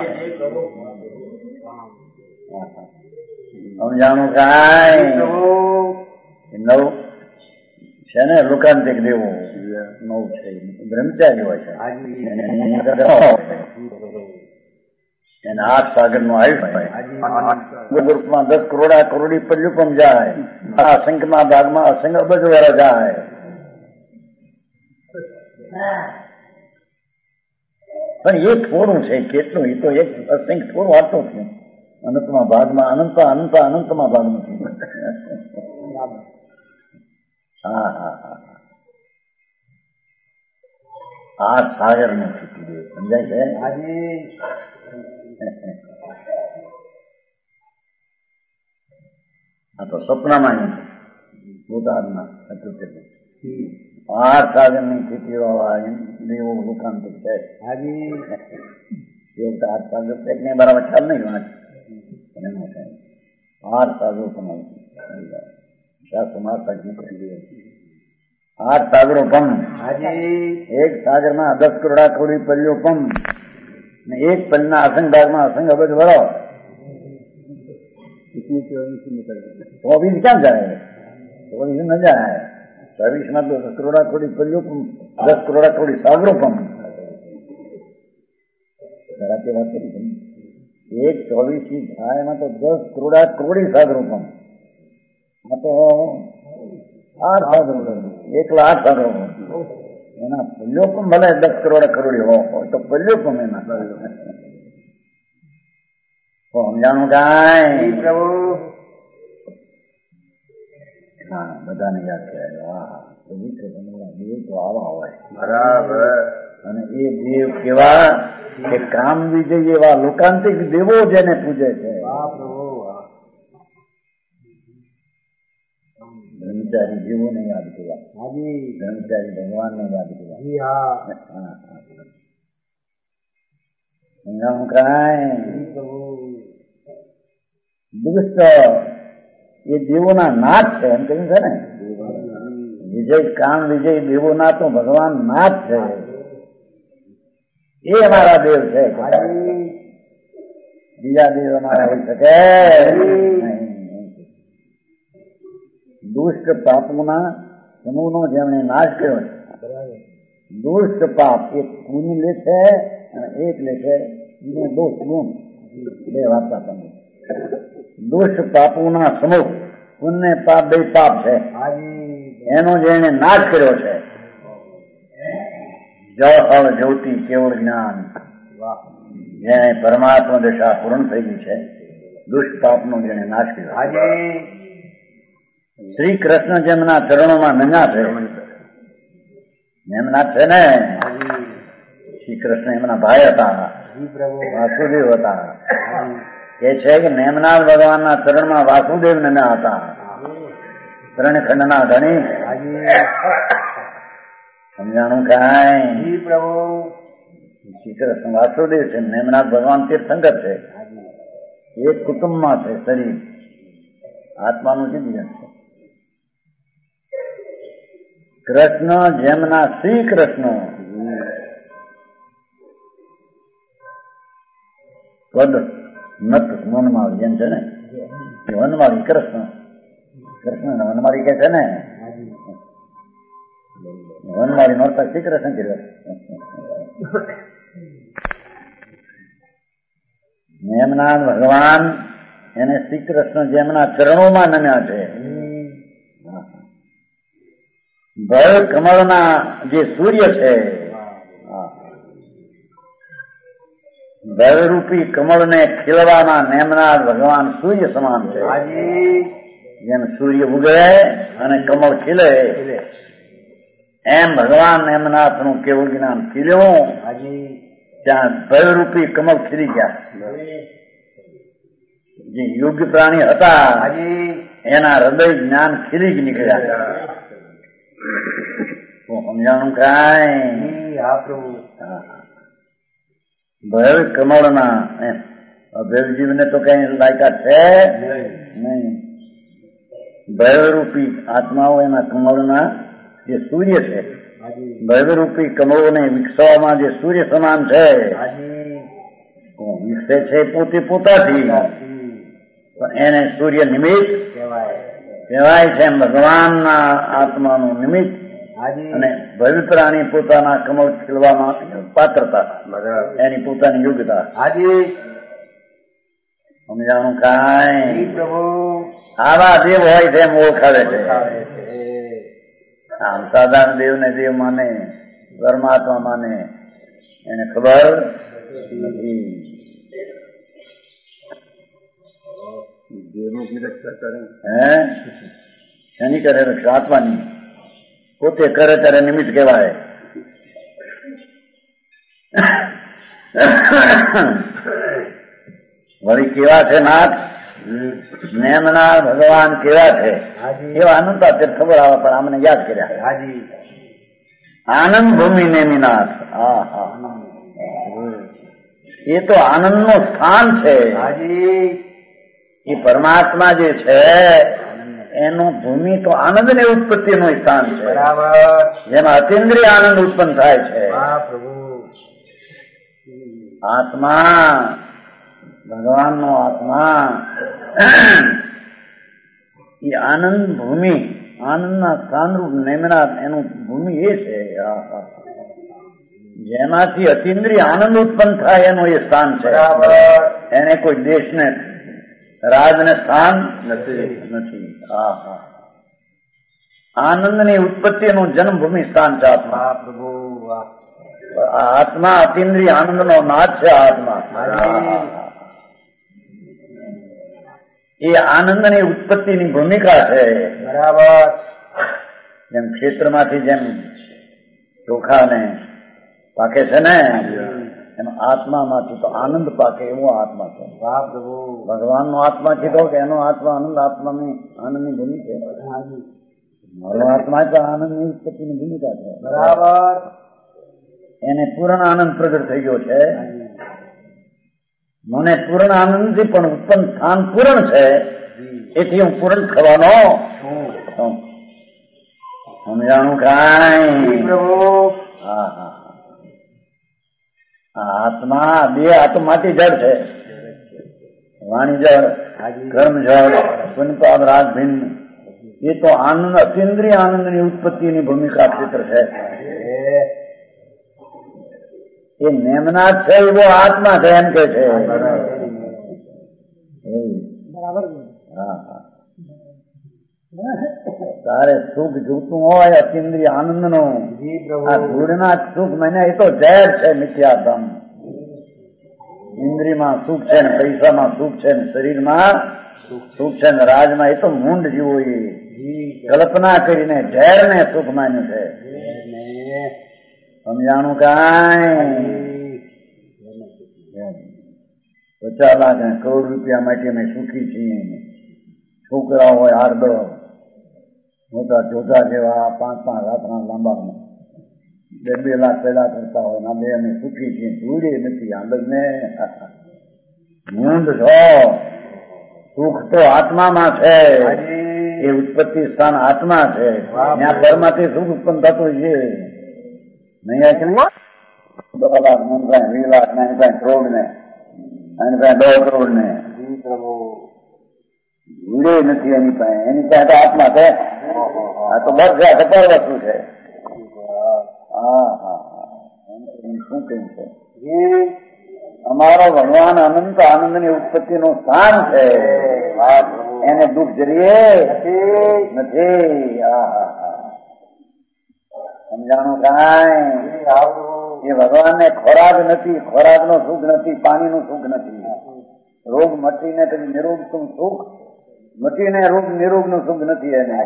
સમજાણું કાંઈ પ્રભુ નવ છે ને લોકાંતિક દેવો નવ છે બ્રહ્મચારી હોય છે. હાજી એને આઠ સાગર નું આયુષ ગ્રુપમાં દસ કરોડા કરોડી પલ્યુપમ જાય. અસંખ્યમાં ભાગમાં અસંખ્ય અબજ વાર જાય. પણ એ થોડું છે કેટલું એ તો એક અસંખ્ય થોડું વાંચતું છે. અનંતમાં ભાગમાં અનંત અનંત અનંતમાં ભાગનું છે. હા હા હા આઠ સાગર ની સ્થિતિ દે સમજાય છે. હાજી આ તો સપનામાં ભૂતાનમાં આઠ સાગર ની સ્થિતિ વાળા દેવો લોકાંતિક છે. હાજી આઠ સાગર છે ને બરાબર ખ્યાલ નહીં વાંચ આઠ સાગરો પણ શાસ્ત્રમાં આઠ સાગરો પમ હાજી એક સાગર માં દસ કરોડા કરોડી પલ્યો પમ ને એક પલના અસંગ ભાગમાં અસંગ અબજ વરો ચોવીસ ક્યાં જાય? ચોવીસ ન જાય. ચોવીસ માં તો દસ કરોડા કરોડી પલ્યો પમ દસ કરોડા કરોડી સાગરો પમ રાતે વાત કરી એક ચોવીસ થી થાય એમાં તો દસ કરોડા કરોડી સાગરો પમ આ તો આઠ સાગરો એકલા આઠ સાગરો એના પલ્યો પણ ભલે દસ કરોડ કરોડી હોય તો પલ્યો પણ એના સમજાણું કાંઈ પ્રભુ હા બધાને યાદ કરાય. દેવ તો આવા હોય બરાબર. અને એ દેવ કેવા કે કામ વિજય એવા લોકાંતિક દેવો જેને પૂજે છે. બ્રહ્મચારી દેવોને યાદ કર્યા. હાજી બ્રહ્મચારી ભગવાનને યાદ કર્યા. જી હા સમજાણું કાંઈ પ્રભુ દુષ્ટ એ દેવોના નાથ છે એમ કહ્યું છે ને. વિજય કામ વિજય દેવોના તો ભગવાન નાથ છે. એ અમારા દેવ છે. બીજા દેવ અમારા હોઈ શકે નહીં. દુષ્ટ પાપોના સમૂહનો જેમણે નાશ કર્યો છે. દુષ્ટ પાપ એક પુણ્ય લે છે અને એક લે છે દોષ ગુણ બે વાર્તા તમે. દુષ્ટ પાપોના સમૂહ પુણ્ય પાપ બે પાપ છે એનો જેને નાશ કર્યો છે. જળ જ્યોતિ કેવળ જ્ઞાન જેને પરમાત્મા દશા પૂર્ણ થઈ ગઈ છે. દુષ્ટ પાપનો જેને નાશ કર્યો. શ્રી કૃષ્ણ જેમના ચરણોમાં નંગા છે એમના છે ને. શ્રી કૃષ્ણ એમના ભાઈ હતા વાસુદેવ હતા. કે છે કે નેમનાથ ભગવાનના ચરણમાં વાસુદેવ નંગા હતા. ત્રણ ખંડના ધણી. સમજાણું કાંઈ પ્રભુ શ્રી કૃષ્ણ વાસુદેવ છે. નેમનાથ ભગવાન તીર્થંકર છે. એક કુટુંબમાં છે. શરીર આત્માનું જુદું છે. કૃષ્ણ જેમના શ્રી કૃષ્ણ પદ નત વનમાળી એમ છે ને, વનમાળી કૃષ્ણ, કૃષ્ણ વનમાળી કે છે ને, વનમાળી નોરતા શ્રી કૃષ્ણ કીધું. એમના ભગવાન એને શ્રી કૃષ્ણ જેમના ચરણોમાં નમ્યા છે. ભય કમળના જે સૂર્ય છે, ભયરૂપી કમળને ખીલવાના નેમનાર ભગવાન સૂર્ય સમાન છે. જેમ સૂર્ય ઉગે અને કમળ ખીલે એમ ભગવાન નેમનાથ નું કેવું જ્ઞાન ખીલ્યું, ત્યાં ભયરૂપી કમળ ખીલી ગયા. જે યોગ્ય પ્રાણી હતા એના હૃદય જ્ઞાન ખીલી જ નીકળ્યા. સમજાણું કાંઈ? ભય કમળના એમ અભયજીવને તો કઈ લાયકાત છે નહીં. ભયરૂપી આત્માઓ એના કમળના જે સૂર્ય છે, ભયરૂપી કમળોને વિકસાવવામાં જે સૂર્ય સમાન છે, વિકસે છે પોતે પોતાથી, એને સૂર્ય નિમિત્ત કહેવાય છે. એમ ભગવાનના આત્માનું નિમિત્ત અને ભવ્ય પ્રાણી પોતાના કમળ ખીલવામાં પાત્રતા, એની પોતાની યોગ્યતા. સમજાણું કાંઈ? આવા દેવ હોય છે એમ ઓળખાવે છે. આમ સાધારણ દેવ ને દેવ માને, પરમાત્મા માને, એને ખબર નથી. હે એની કરે રક્ષા આત્માની, પોતે કરે ત્યારે નિમિત્ત કહેવાય. વળી કેવા છે નાથ નેમનાર ભગવાન કેવા છે એવા અનંતા તે ખબર આવે, પણ અમને યાદ કર્યા. આનંદ ભૂમિ નેમિનાથ, હા હા, એ તો આનંદ નું સ્થાન છે. એ પરમાત્મા જે છે એનું ભૂમિ તો આનંદ ની ઉત્પત્તિ નું સ્થાન છે. જેમાં અતિન્દ્રિય આનંદ ઉત્પન્ન થાય છે. આત્મા ભગવાન નો આત્મા એ આનંદ ભૂમિ, આનંદના સ્થાનરૂપ નેમનાથ એનું ભૂમિ એ છે. જેનાથી અતિન્દ્રિય આનંદ ઉત્પન્ન થાય એનું એ સ્થાન છે. એને કોઈ દેશને રાજને સ્થાન નથી. આનંદની ઉત્પત્તિનું જન્મભૂમિ સ્થાન છે આત્મા. પ્રભુ આત્મા અતિન્દ્રિય આનંદ નો નાથ છે. આત્મા એ આનંદની ઉત્પત્તિની ભૂમિકા છે. બરાબર. જેમ ક્ષેત્રમાંથી જેમ ચોખા ને પાકે છે ને, એમ આત્મામાંથી તો આનંદ પાકે એવો આત્મા છે. ભગવાન નો આત્મા કીધો કે એનો આત્મા આનંદ, આત્માની આનંદની ભૂમિ છે. મારો આત્મા તો આનંદની ઉત્પત્તિની ભૂમિકા છે. બરાબર. એને પૂર્ણ આનંદ પ્રગટ થઈ ગયો છે. મને પૂર્ણ આનંદ થી પણ ઉત્પન્ન સ્થાન પૂર્ણ છે, એથી હું પૂર્ણ થવાનો સમજાણું કાંઈ? હા હા, આત્મા બે આત્માથી જળ છે. વાણી જળ, કર્મ જળ, પુનપાદ રાગ ભિન્ન. એ તો આનંદ અતિન્દ્રિય આનંદની ઉત્પત્તિની ભૂમિકા ક્ષેત્ર છે. એ નેમનાથ છે એવો આત્મા છે એમ કે છે. તારે સુખ જોતું હોય અતિન્દ્રિય આનંદ નો, આ ધૂળના સુખ મને એ તો ઝેર છે. મિથ્યાધમ ઇન્દ્રિયમાં સુખ છે ને, પૈસામાં સુખ છે ને, શરીરમાં સુખ છે ને, રાજમાં, એ તો મૂંડ જીવો એ કલ્પના કરીને ઝેર ને સુખ માન્યું છે. સમજાણું કાંઈ? પચાસ લાખ ને કરોડ રૂપિયા માટે અમે સુખી છીએ. છોકરા હોય આરદો મોટા જોધા જેવા પાંચ પાંચ હાથના લાંબા, બે બે લાખ પેદા કરતા હોય ના બે અમે સુખી છીએ. ધૂળે નથી આનંદ ને. મૂંડ છો. સુખ તો આત્મામાં છે. એ ઉત્પત્તિ સ્થાન આત્મા છે. ત્યાં પરમાથી સુખ ઉત્પન્ન થતું છે નહીં. દસ લાખ ને વીસ લાખ ને કઈ કરોડ ને એની પાસે દસ કરોડ ને જી પ્રભુ ભૂલે નથી એની પાસે, એની પાસે તો આત્મા છે. આ તો બસ છે, આ પર વસ્તુ છે. હા હા હા શું કહ્યું છે? અમારો ભગવાન અનંત આનંદ ની ઉત્પત્તિ નું સ્થાન છે. એને દુઃખ જરીએ નથી. હા હા હા સમજાણું કાંઈ? એ ભગવાન ને ખોરાક નથી, ખોરાક નો સુખ નથી, પાણી નું સુખ નથી. રોગ મટીને પછી નિરોગ નું સુખ, મટીને રોગ નિરોગ નું સુખ નથી એને.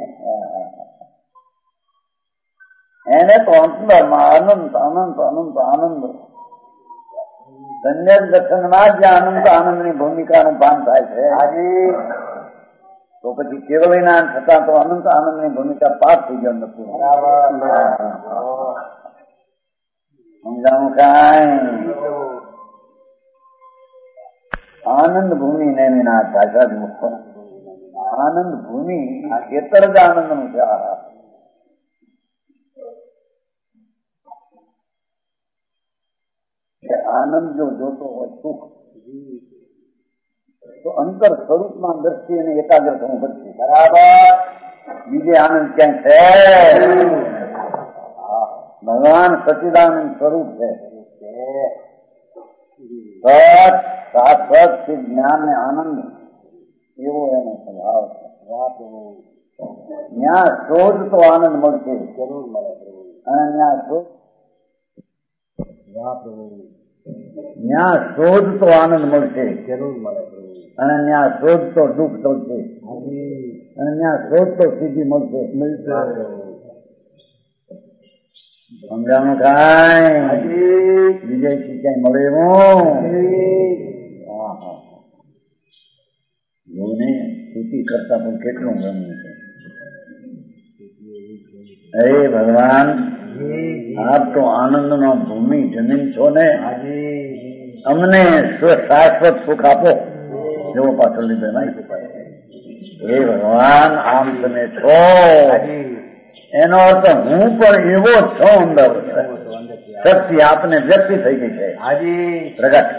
એને તો અંતરમાં અનંત અનંત અનંત આનંદ, સંન્યાસ દર્શનમાં જ અનંત આનંદ ની ભૂમિકાનું ભાન થાય છે. તો પછી કેવલ જ્ઞાન થતા તો અનંત આનંદ ની ભૂમિકા પાસ થઈ ગયો નથી. સમજાણું કાંઈ? આનંદ ભૂમિ ને વિના ભાષા જ મુક્ત. આનંદ ભૂમિ ખેતર જ આનંદ નું છે. આનંદ જો જોતો હોય સુખ તો અંતર સ્વરૂપમાં દ્રષ્ટિ અને એકાગ્ર થવું પડશે. બરાબર. બીજે આનંદ ક્યાંય છે? ભગવાન સચિદાનંદ સ્વરૂપ છે. શાશ્વત જ્ઞાન ને આનંદ એવો એનો સ્વભાવ છે. ત્યાં શોધ તો આનંદ મળશે, જરૂર મળે. અને ત્યાં શોધ ત્યાં શોધ તો આનંદ મળશે, જરૂર મળે. અને ત્યાં શોધ તો દુઃખ થશે, અને ત્યાં શોધ તો સિદ્ધિ મળશે. સમજાણું કાંઈ? વિજય ક્યાંય મળે એવું? હા હા એવું નહીં. સ્તુતિ કરતા પણ કેટલું ગમ્યું છે. હે ભગવાન, આપ તો આનંદ નો ભૂમિ જમીન છો ને, અમને શાશ્વત સુખ આપો. જેવો પાછળ લીધે નહીં. હે ભગવાન, આમ તમે છો એનો અર્થ હું પણ એવો જ છું. અંદર શક્તિ આપને વ્યક્તિ થઈ ગઈ છે. પ્રગટ.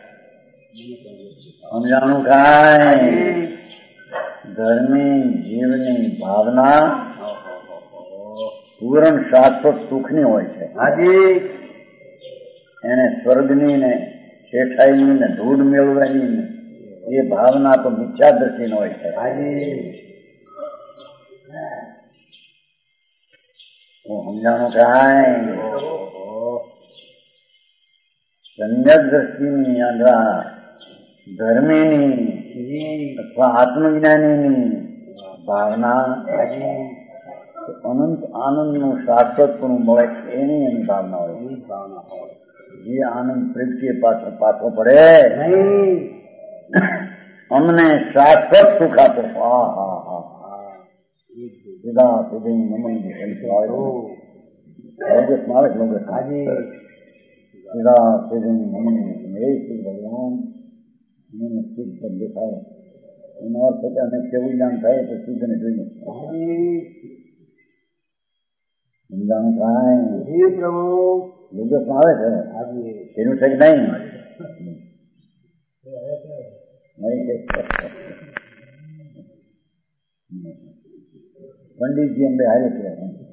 સમજાણું કાંઈ? ધર્મી જીવની ભાવના પૂરણ શાશ્વત સુખની હોય છે. એને સ્વર્ગની ને શેઠાઈની ને ધૂળ મેળવાની ને એ ભાવના તો મિથ્યા દ્રષ્ટિ હોય છે. હું સમજાણું કાંઈ? સંન્યાસ દ્રષ્ટિની આંધળા ધર્મીની અથવા આત્મજ્ઞાનીની ભાવના અનંત આનંદ નું શાશ્વતપણું મળે એની એની ભાવના હોય. જે આનંદ પ્રેક્ષીએ પાછો પાછો પડે અમને શાશ્વત સુખ આપો. હા હા હા સીધા સીધી નમન મારે લોકો સીધા સીધી નમન એ શ્રી ભગવાન મને સિદ્ધ પર દેખાય. એનો અર્થ છે અમે કેવું જ્ઞાન થાય તો સિદ્ધને જોઈએ. સમજાણું કાંઈ? પ્રભુ લોગસમાં આવે છે એનું છે કે નહીં? પંડિતજી એમ બે હારે છે.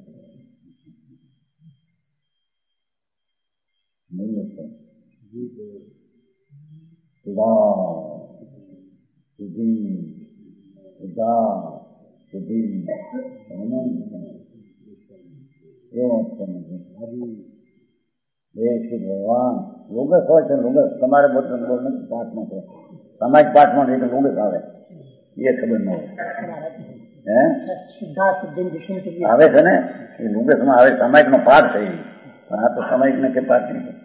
ભગવાન લોગસ હોય છે. લોગસ તમારે બધું નથી પાઠમાં છે. સમાજ પાઠમાં છે કે લોગસ આવે એ ખબર ન હોય. હે આવે છે ને એ લોગસમાં આવે. સમાજ નો પાઠ છે પણ આ તો સમાજ ને કે પાઠ નહીં.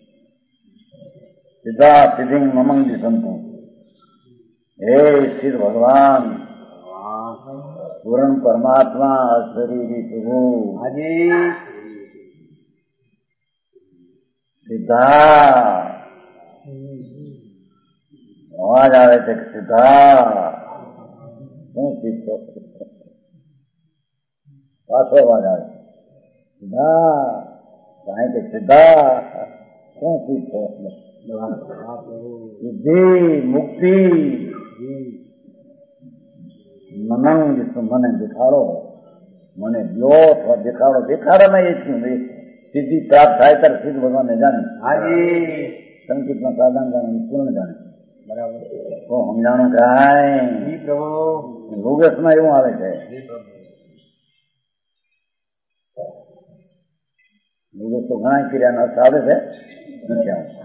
સીધા સિદ્ધિ મમંગી સંતો હે સિદ્ધ ભગવાન પૂર્ણ પરમાત્મા શરીરી પ્રભુ સીધા અવાજ આવે છે કે સીધા શું સીધો પાછો અવાજ આવે સીધા કાંઈ કે સીધા શું સીધો सिद्धि मुक्ति मनंग जिसको मने दिखाड़ो મને લ્યો અથવા દેખાડો દેખાડામાં એ થયું સિદ્ધિ પ્રાપ્ત થાય ત્યારે સિદ્ધ ભગવાનને જાણે હાજી સંકિતમાં સાધન જાણે પૂર્ણ જાણે બરાબર તો સમજાણું કાંઈ પ્રભુ લોગસમાં એવું આવે છે લોગસ તો ઘણા ક્રિયાનો અર્થ આવે છે નથી આવતો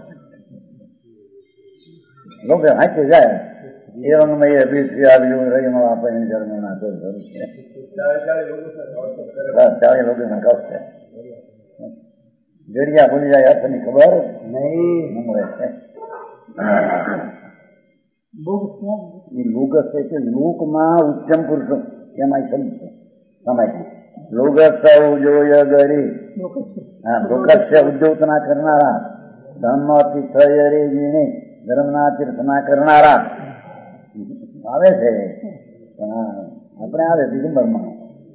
લોકો હાંચી જાય એ રંગમાં એ અભિશ્રી આવ્યું રહીમાં આપણે જન્મના તો ચાલીસ લોકો ના કપ છે જડિયા ભૂલી જાય અર્થની ખબર નહીં મળે છે એ લુગસ છે લોકમાં ઉત્તમ પુરુષો એમાં શબ્દ છે સમય લુગસ ઉજોય ગરી હા લુગસ છે ઉદ્યોગના કરનારા ધર્મથી થયરે જીને ધર્મના તીર્થના કરનારા આવે છે પણ આપણે આવે દિગંબરમાં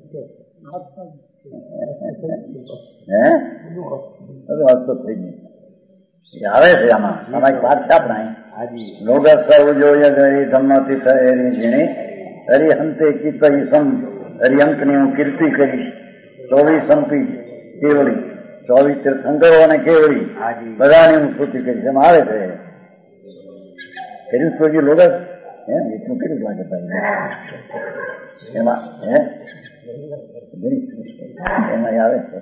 હે બધું હસ્તો થઈ ગયું આવે છે આમાં અમારી વાત છે આપણે લોગસ ઉજોય ગરી ધર્મથી થયરે જીને હરિહંતે ચિત્ત સમ હરિહંતની હું કીર્તિ કરીશ ચોવીસ સંપી કેવળી ચોવીસ તીર્થંકરો અને કેવળી બધાની હું સ્તુતિ કરીશ એમ આવે છે કર્યું સ્તુતિ લોગસ એમ એટલું કર્યું લાગે એમાં હે એમાં આવે છે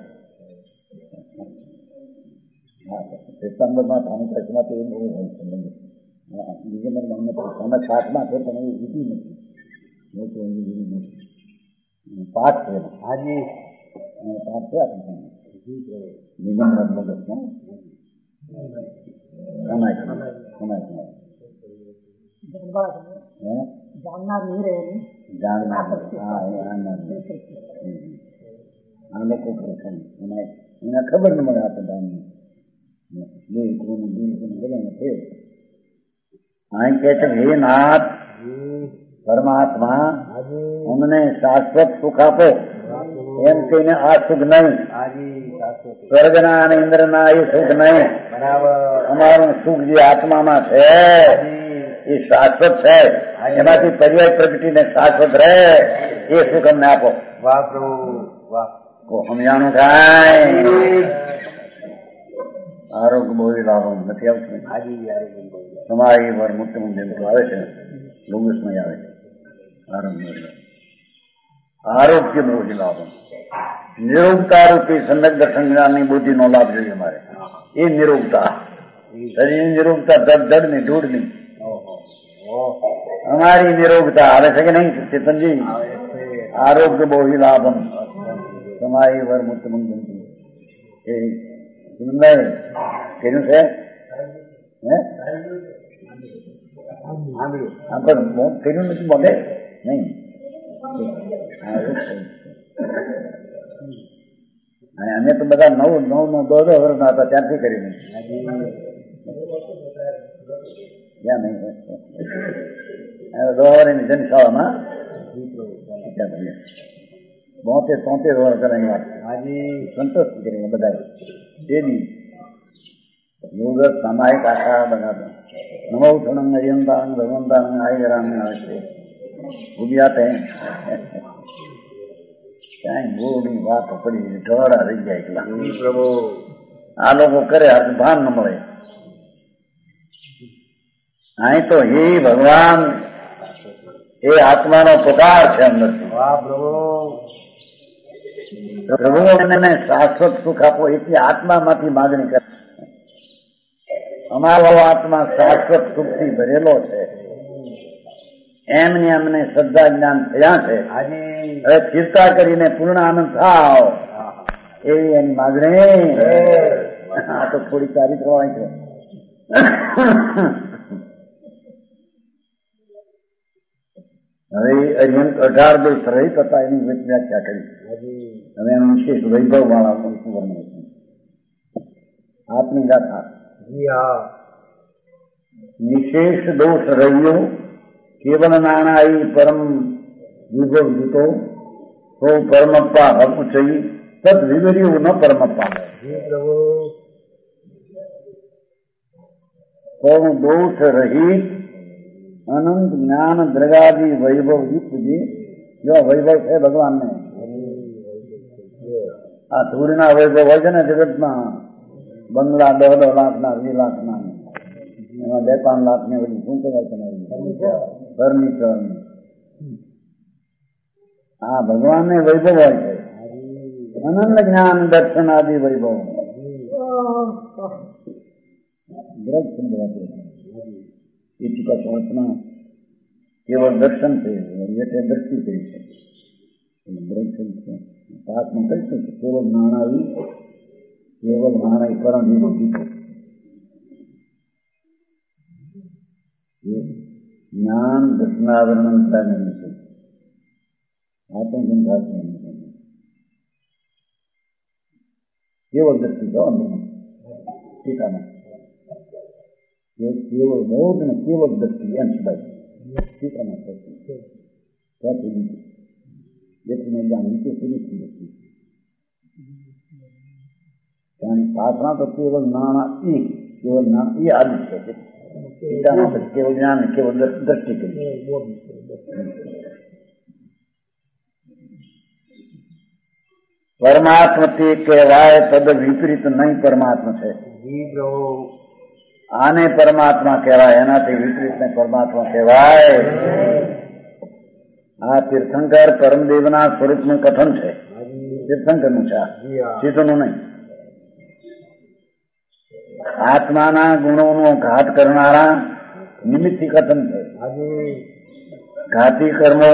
સપ્ટેમ્બરમાં સ્થાનિક કચ્છમાં તો એવું બહુ હોય છે બીજે મને અમને સ્થાનક પાઠમાં છે પણ એવું લીધું નથી પાઠ છે હાજી પાઠ છે આપણે નિગમનગર મગજમાં સમાય સમાય જાણનાર નહીં રહે જાણનાર હા આ લોકો ખરેખર એને ખબર ન મળે આપણે જાણની અહીં કે છે હે નાથ પરમાત્મા અમને શાશ્વત સુખ આપો એમ કહીને આ સુખ નહીં સ્વર્ગના અને ઇન્દ્રના એ સુખ નહીં અમારું સુખ જે આત્મામાં છે એ શાશ્વત છે એમાંથી પર્યાય પ્રગટીને શાશ્વત રહે એ સુખ અમને આપો વાહ પ્રભુ વાહ સમજાણું કાંઈ આરોગ્ય બોલી લાવો નથી આવતું તમારી વાર મુક્ત મંદિર આવે છે લોગસમાં આવે છે આરોગ્ય આરોગ્ય બોલી લાવો નિરોગતા રૂપી સમ્યક દર્શન જ્ઞાનની બુદ્ધિ નો લાભ જોઈએ અમારે એ નિરોગતા શરીરની નિરોગતા દડ દડ ની ધૂળ ની અમારી નિરોગતા આવે છે કે નહીં ચેતનજી આરોગ્ય બોલી લાભમ તમારી વાર મુક્ત મંદિર એ નહીં કર્યું છે કર્યું નથી બોલે નહીં અને અમે તો બધા નવ નવ નો દો દો વર્ષના હતા ત્યારથી કરી ત્યાં નહીં દોહવાની જનશાળામાં બોતેર તોતેર વર્ષ કરવાની વાત હાજી સંતોષ કરીને બધા તેની યોગ સામાયિક આશા બનાતા નમો થણંગ અયંતાંગ ભગવંતાંગ આયરાંગ આવે ઉભ્યા તે ક્યાંય ગોળની વાત પડી ઢોળા રહી જાય એટલા પ્રભુ આ લોકો કરે આ ભાન ન મળે અહીં તો હે ભગવાન એ આત્માનો પ્રકાર છે અંદરથી પ્રભુ પ્રભુ શાશ્વત સુખ આપો એટલી આત્મામાંથી માગણી કરે અમારો આત્મા શાશ્વત સુખથી ભરેલો છે એમને અમને શ્રદ્ધા જ્ઞાન થયા છે હવે ચિંતા કરીને પૂર્ણ આનંદ થાવ એવી એની માગણી આ તો થોડી સારી થવાની છે હવે અર્યંત અઢાર દોષ રહી તથા એની વ્યાખ્યા કરી હવે એનું વિશેષ વૈભવ વાળા વર્ણન છે આપની ગાથા નિશેષ દોષ રહ્યો કેવલ નાણાઈ પરમ વિભવ જીતો તો પરમપ્પા હક ઉચઈ તદ વિવર્યું ન પરમપ્પા સૌ દોષ રહિત અનંત જ્ઞાન દ્રગાદી વૈભવ યુક્ત જી. જો વૈભવ છે ભગવાનને. આ સૂર્યના વૈભવ હોય છે ને જગતમાં, બંગલા દસ દસ લાખના વીસ લાખના, એમાં બે પાંચ લાખ ને બધી શું કહેવાય તમારી ફર્નિચર. આ ભગવાનને વૈભવ હોય છે, અનંત જ્ઞાન દર્શન આદિ વૈભવ. દ્રગ સંભવાते इति का सोचना केवल दर्शन से એટલે દ્રષ્ટિ કરી છે. દ્રગ સંભ પાઠમાં કહી છે કેવલ જ્ઞાનાવી કેવલ જ્ઞાનાવી પરમ જીવો જીતો. જ્ઞાન દર્શનાવરણ નહીં છે, આત્મસંઘાત નહીં. કેવલ દ્રષ્ટિ તો અંદરમાં ટીકામાં કેવળ બૌદ્ધ ને કેવળ દ્રષ્ટિ એમ સિવાય ટીકામાં ત્યાંથી લીધું જેથી મેં જાણ નીચે સુનિશ્ચિત હતી. કારણ પાછળ તો કેવળ નાણાં એ કેવળ નામ એ આદિ છે. ટીકામાં કેવળ જ્ઞાન ને કેવળ દ્રષ્ટિ કરી. પરમાત્મા તે કહેવાય તદ વિપરીત નહીં પરમાત્મા છે. આને પરમાત્મા કહેવાય, એનાથી વિપરીત ને પરમાત્મા કહેવાય. આ તીર્થંકર પરમદેવના સ્વરૂપનું કથન છે. તીર્થંકરનું છે, સીધુનું નહીં. આત્માના ગુણોનો ઘાત કરનારા નિમિત્તથી કથન છે. ઘાતી કર્મો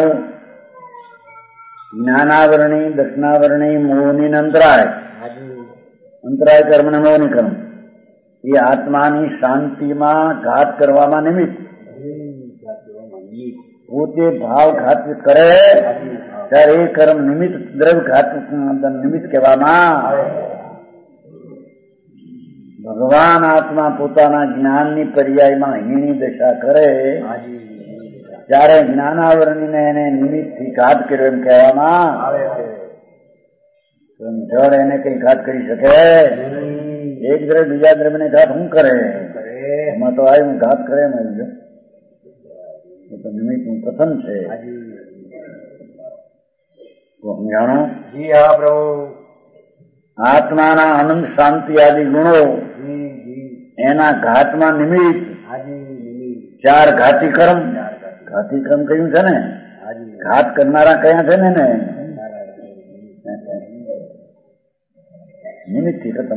જ્ઞાનાવરણી દર્શનાવરણી મોહની અંતરાય અંતરાય કર્મ ને મોહની કર્મ એ આત્માની શાંતિમાં ઘાત કરવામાં નિમિત્ત. પોતે ભાવ ઘાત કરે ત્યારે એ કર્મ નિમિત્ત દ્રવ્ય ઘાત નિમિત્ત કહેવામાં આવે. ભગવાન આત્મા પોતાના જ્ઞાનની પર્યાયમાં હીણી દશા કરે ત્યારે જ્ઞાનાવરણીને એને નિમિત્તથી ઘાત કર્યો એમ કહેવામાં આવે છે. જળ એને કઈ ઘાત કરી શકે? એક દ્રવ્ય બીજા દ્રવ્ય ને ઘાત શું કરે? એમાં તો આવ્યું ઘાત કરે એમ આવ્યું. એ તો નિમિત્ત નું કથન છે. જાણો આત્માના આનંદ શાંતિ આદિ ગુણો એના ઘાતમાં નિમિત્ત ચાર ઘાતી કર્મ. ઘાતી કર્મ કયું છે ને? ઘાત કરનારા કયા છે ને? નિમિત્તથી કથન.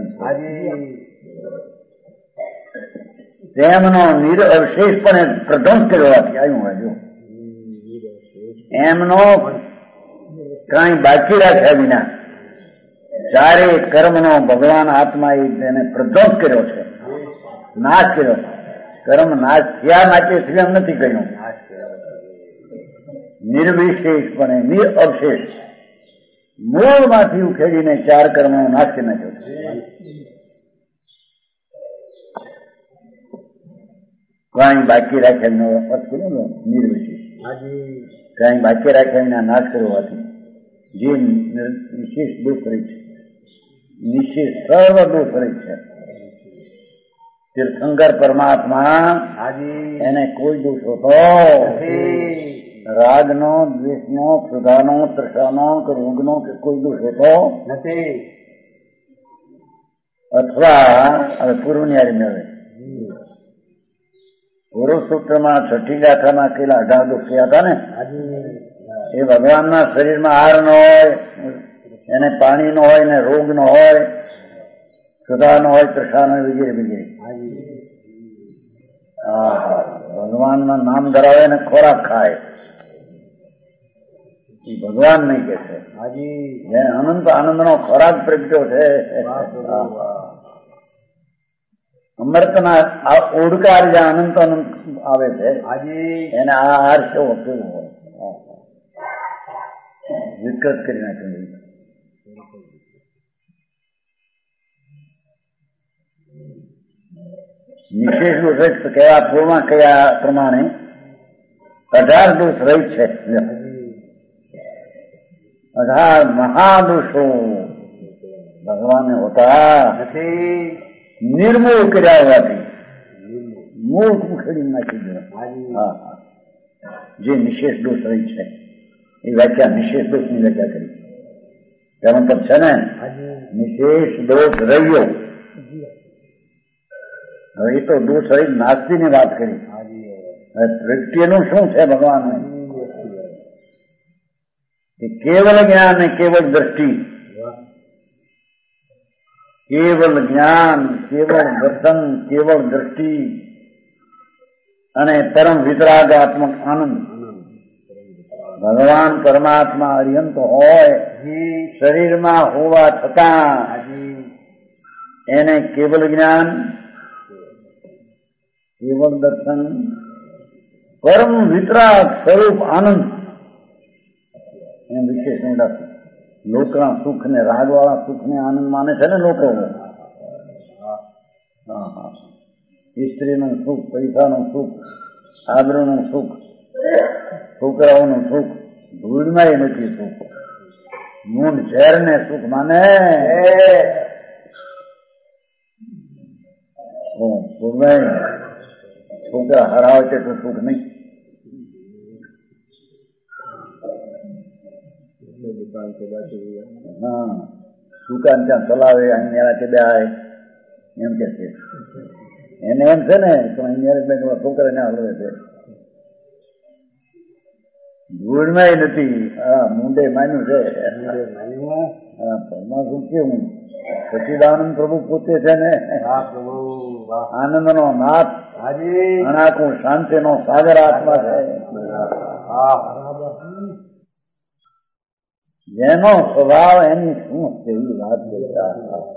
તેમનો નિરઅવશેષપણે પ્રધ્વંસ કરવાથી આવ્યું હોય. જો એમનો કઈ બાકી રાખ્યા વિના ચારે કર્મનો ભગવાન આત્માએ તેને પ્રધ્વંસ કર્યો છે, નાશ કર્યો. કર્મ નાશ થયા માટે એમ નથી કહ્યું. નિર્વિશેષપણે નિરઅવશેષ મૂળમાંથી ઉખેડીને ચાર કર્મનો નાશ કરી નાખ્યો છે. કઈ બાકી રાખ્યા નિર્વિશેષ, કઈ બાકી રાખ્યા વિના નાશ કરવાથી જે વિશેષ દોષ રહી છે, નિશેષ સર્વ દોષ રહી છે. તીર્થંકર પરમાત્મા એને કોઈ દોષ હોતો રાગનો, દ્વેષનો, ક્ષુધાનો, તૃષાનો કે રોગનો કે કોઈ દોષ હોતો નથી. અથવા હવે પૂર્વની હારી મેળવે પૂર્વ સૂત્રમાં છઠ્ઠી ગાથામાં કેટલા અઢાર દોષ થયા હતા ને? એ ભગવાનના શરીરમાં હાર નો હોય, એને પાણી નો હોય, ને રોગ નો હોય, ક્ષુધા નો હોય, તૃષા નો વગેરે વગેરે. ભગવાનના નામ ધરાવે ને ખોરાક ખાય એ ભગવાન નહીં કે છે. જેને અનંત આનંદ નો ખોરાક પ્રગટ્યો છે, અમૃતના ઓડકાર જ્યાં અનંત અનંત આવે છે એને આ હાર કેવો કેવો હોય વિકૃત કરી નાખ્યું. નિશેષ દોષ કયા પૂર્ણ કયા પ્રમાણે અઢાર દોષ રહી છે. અઢાર મહાદોષો ભગવાનને હોતા નથી. નિર્મૂળ કર્યા હોવાથી મૂળ ઉખેડી નાખી દો. હા હા, જે નિશેષ દોષ રહી છે એ વ્યાખ્યા નિશેષ દોષની વ્યાખ્યા કરી. તેનો મતલબ છે ને નિશેષ દોષ રહ્યો. હવે એ તો દોષ રહી નાસ્તી ની વાત કરી. હવે પ્રગટ્યનું શું છે ભગવાન? કે કેવલ જ્ઞાન ને કેવળ દ્રષ્ટિ, કેવલ જ્ઞાન, કેવળ દર્શન, કેવળ દ્રષ્ટિ અને પરમ વિતરાગાત્મક આનંદ. ભગવાન પરમાત્મા અર્યંત હોય શરીરમાં હોવા છતાં એને કેવલ જ્ઞાન, કેવળ દર્શન, પરમ વિતરાગ સ્વરૂપ આનંદ એમ વિશેષ નહીં. લોકના સુખ ને રાગવાળા સુખ ને આનંદ માને છે ને લોકો. હા હા, સ્ત્રીનું સુખ, પૈસાનું સુખ, આબરૂનું સુખ, છોકરાઓનું સુખ, ધૂળમાં નથી સુખ. મૂંડ ઝેર ને સુખ માને. છોકરા હરાવે તેટલું સુખ નહીં. હા, દુકાન ત્યાં ચલાવે, અહીંયા કે બે એમ કે છે. એને એમ છે ને તો અહીંયા છોકરા ને હલવે છે. ધૂળમાં નથી. હા, મુંડે માન્યું છે. હા, પરમાત્મા કેવું સચિદાનંદ પ્રભુ પોતે છે ને આનંદ નો નાથ, અણાકું શાંતિ નો સાગર આત્મા છે. જેનો સ્વભાવ એની શું છે એવી વાત કરતા.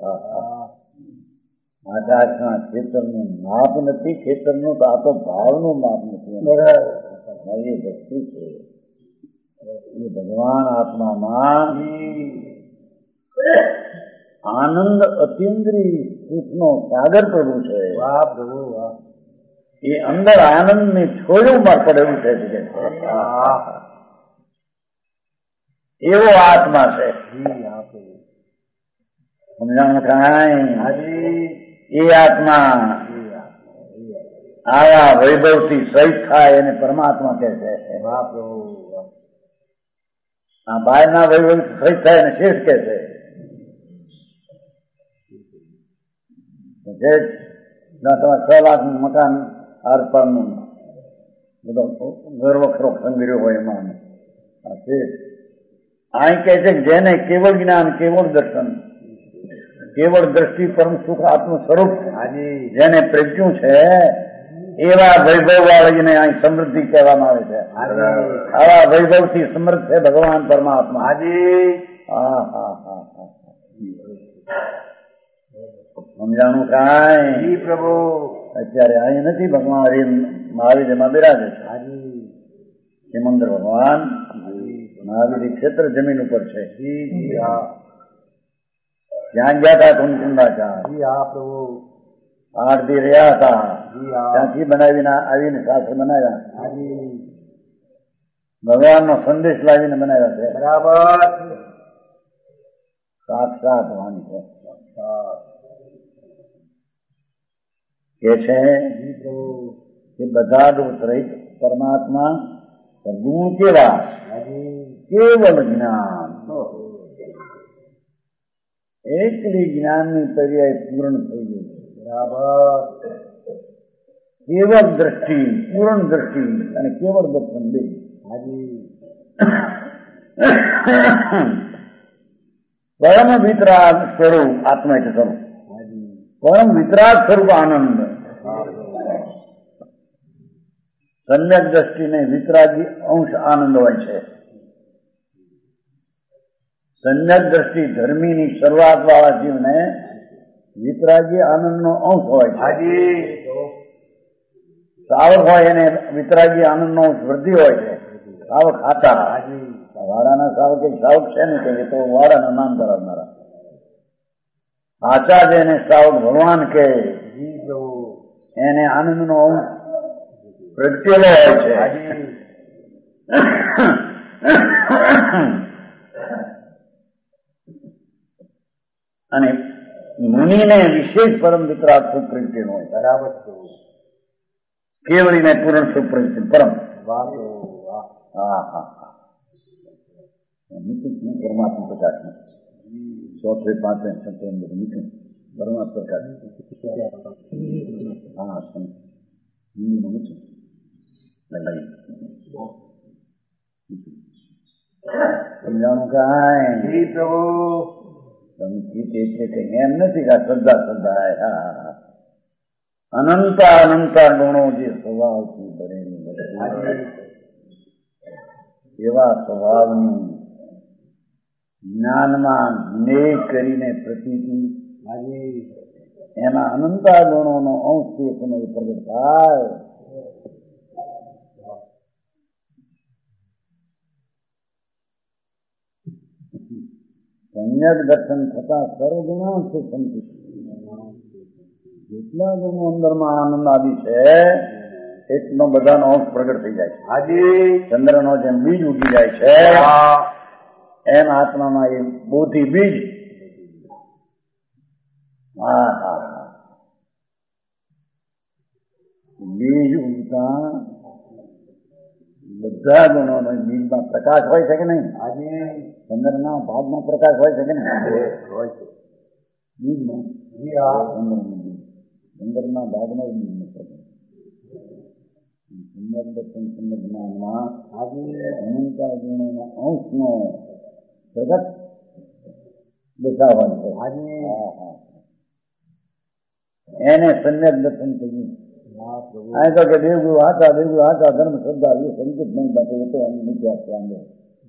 આકાશના ખેતરનું માપ નથી, ખેતરનું તો આ તો ભાવનું માપ નથી. એ વસ્તુ છે એ ભગવાન આત્મામાં આનંદ અતિન્દ્રિય સુખનો સાગર પ્રભુ છે. વાહ પ્રભુ વાહ. એ અંદર આનંદ ની છોડ્યું માં પડેલું છે. એવો આત્મા છે. સમજાણું કાંઈ? એ આત્મા આવા વૈભવથી સહિત થાય એને પરમાત્મા કહે છે. આ બહારના વૈભવ સહિત થાય એને શેષ કહે છે. તમારે છ લાખ નું મકાન આરપારનું બધો ગર્વખરો સંગ્રહ હોય એમાં શેષ. અહીં કહે છે કે જેને કેવળ જ્ઞાન, કેવળ દર્શન, કેવળ દ્રષ્ટિ, પરમ સુખ આત્મ સ્વરૂપ જેને પ્રજ્ઞું છે એવા વૈભવ વાળીને અહીં સમૃદ્ધિ કહેવામાં આવે છે. આવા વૈભવ થી સમૃદ્ધ છે ભગવાન પરમાત્મા. હાજી. હા હા હા હા, સમજાણું કાંઈ? પ્રભુ અત્યારે અહીં નથી. ભગવાન હરિ મહાવીર એમાં બિરાજે છે. હાજી. સિમંદર ભગવાન મહાવીર ક્ષેત્ર જમીન ઉપર છે. ત્યાં ગયા હતા કુંડુંડાચાર. આઠ દી રહ્યા હતા. ત્યાંથી બનાવીને આવીને શાસ્ત્ર બનાવ્યા. ભગવાન નો સંદેશ લાવીને બનાવ્યા છે. બરાબર. સાક્ષાત વાણી છે. કે છે કે બધા દોષ રહિત પરમાત્મા ગુણ કેવા? કેવલ જ્ઞાન. એકલી જ્ઞાનની પર્યાય પૂર્ણ થઈ ગયું. બરાબર. કેવળ દ્રષ્ટિ, પૂર્ણ દ્રષ્ટિ અને કેવળ દર્શન બે. પરમ વિતરાગ સ્વરૂપ આત્મા એટલે સ્વરૂપ. પરમ વિતરાગ સ્વરૂપ આનંદ. સમ્યક દ્રષ્ટિને વિતરાગી અંશ આનંદ હોય છે. સમ્યક દ્રષ્ટિ ધર્મીની શરૂઆત વાળા જીવને વિતરાગી આનંદનો અંશ હોય છે. સાવક હોય એને વિતરાગી આનંદનો અંશ વૃદ્ધિ હોય છે. સાવક ખાતા વાડાના સાવક એક સાવક છે ને કે તો વાડાના નામ ધરાવનારા. આચા જેને સાવક ભગવાન કે એને આનંદનો અંશ પ્રગટેલો હોય છે. અને મુનિને વિશેષ પરમ વિતરાગ સુખ પ્રગટેલો હોય. બરાબર. કેવળીને પૂર્ણ સુપ્રસિદ્ધ પરમ. વાહ વાહ. હા હા હા નિકુંજ ને પરમાત્મા પ્રકાશ ને ચોથે પાંચે છઠ્ઠે અંદર નિકુંજ પરમાત્મા પ્રકાશ. હા હિન્દીમાં નિકુંજ સમજાણું કાંઈ પ્રભુ તમે કીધે છે કે એમ નથી કે શ્રદ્ધા શ્રદ્ધા. હા અનંત અનંત ગુણો જે સ્વભાવથી ભરેલી એવા સ્વભાવની જ્ઞાનમાં જ્ઞેય કરીને પ્રતીતિ એના અનંત ગુણોનો અંશ તે સમય પ્રગટ થાય. સમ્યક દર્શન થતા સર્વગુણો છે સંતુષ્ટ. જેટલા ગુણો અંદરમાં આનંદ આદિ છે એટલો બધાનો અંશ પ્રગટ થઈ જાય છે. હાજી. ચંદ્રનો જેમ બીજ ઉગી જાય છે એમ આત્મામાં એ બોધી બીજ. હા હા હા બીજ ઉગતા બધા ગુણોનો બીજમાં પ્રકાશ હોય છે કે નહીં? હાજી. ચંદ્રના ભાગમાં પ્રકાશ હોય છે કે નહીં? હોય છે બીજમાં ચંદ્રના ભાગમાં બીજનો પ્રકાશ. સુંદર દર્શન સુંદર જ્ઞાનમાં આજે અનંત ગુણોના અંશનો પ્રગટ દશાવન છે. આજે એને સમ્યક દર્શન કહ્યું. આ તો કે દેવગુરુ હાચા દેવગુરુ હાચા ધર્મ શ્રદ્ધા એ સંકેત નહીં બાપે એ તો એની મિથ્યા છે. આંદોલન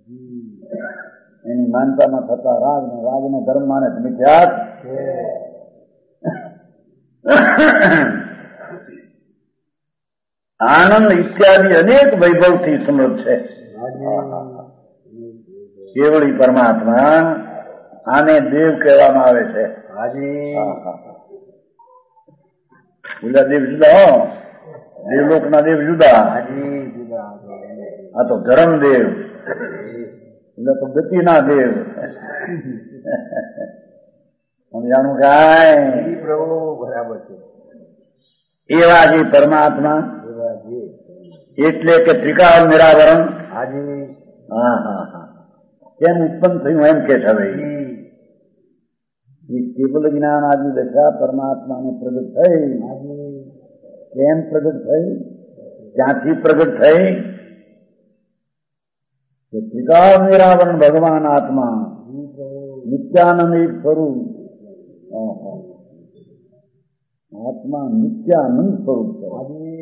એની માનતામાં થતા રાગ ને રાગ ને ધર્મ માને મિથ્યા આનંદ ઇત્યાદિ અનેક વૈભવથી સમૃદ્ધ છે. કેવળી પરમાત્મા આને દેવ કહેવામાં આવે છે. બીજા દેવ જુદા, દેવલોક ના દેવ જુદા. આ તો ધર્મ દેવ, એટલે તો ગતિ ના દેવ. સમજાણું કાંઈ? પ્રભુ બરાબર છે. એવા જે પરમાત્મા એટલે કે ત્રિકાળ નિરાવરણ. હાજી. હા હા હા કેમ ઉત્પન્ન થયું એમ કે છે. હવે એ કેવલ જ્ઞાન આદિ દશા પરમાત્માને પ્રગટ થઈ. કેમ પ્રગટ થઈ? ક્યાંથી પ્રગટ થઈ? કે ત્રિકાળ નિરાવરણ ભગવાન આત્મા નિત્યાનંદ એક સ્વરૂપ. આત્મા નિત્યાનંદ સ્વરૂપ છે.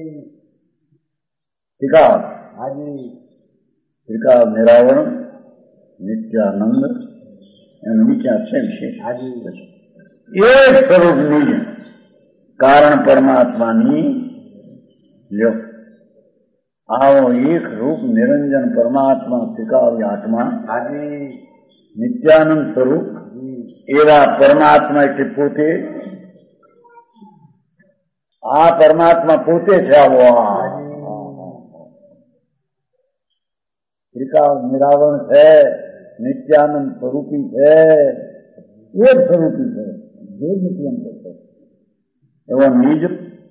ત્રિકાળ ત્રિકાળ નિરાવરણ નિત્યાનંદ એનું વિચાર છે વિશેષ. એક સ્વરૂપ નિજ કારણ પરમાત્માની લ્યો આવો એક રૂપ નિરંજન પરમાત્મા ત્રિકાળ આત્મા નિત્યાનંદ સ્વરૂપ એવા પરમાત્મા એટલે પોતે. આ પરમાત્મા પોતે છે. આવો ત્રિકાળ નિરાવરણ છે, નિત્યાનંદ સ્વરૂપી છે, એ જ સ્વરૂપી છે. જે નિત્યાનંદ છે એવો નિજ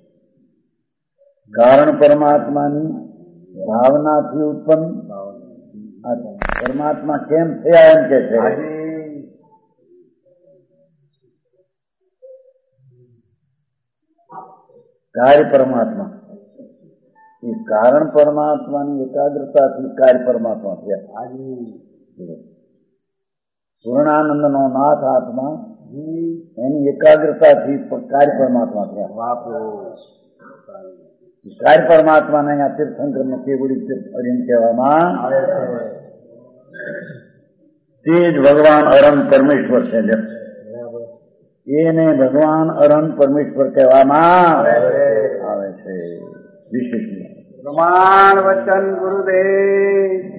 કારણ પરમાત્માની ભાવનાથી ઉત્પન્ન પરમાત્મા કેમ થયા એમ કે છે. કાર્ય પરમાત્મા એ કારણ પરમાત્માની એકાગ્રતાથી કાર્ય પરમાત્મા થયા. પૂર્ણાનંદ નો નાથ આત્મા એની એકાગ્રતાથી કાર્ય પરમાત્મા થયા. કાર્ય પરમાત્માને અહીંયા તીર્થંકર ને કેવડી તીર્થ અરિન કહેવામાં આવે છે. તે જ ભગવાન અરન પરમેશ્વર છે. એને ભગવાન અરન પરમેશ્વર કહેવામાં આવે છે. વિશેષ પ્રમાણ વચન ગુરુદેવ.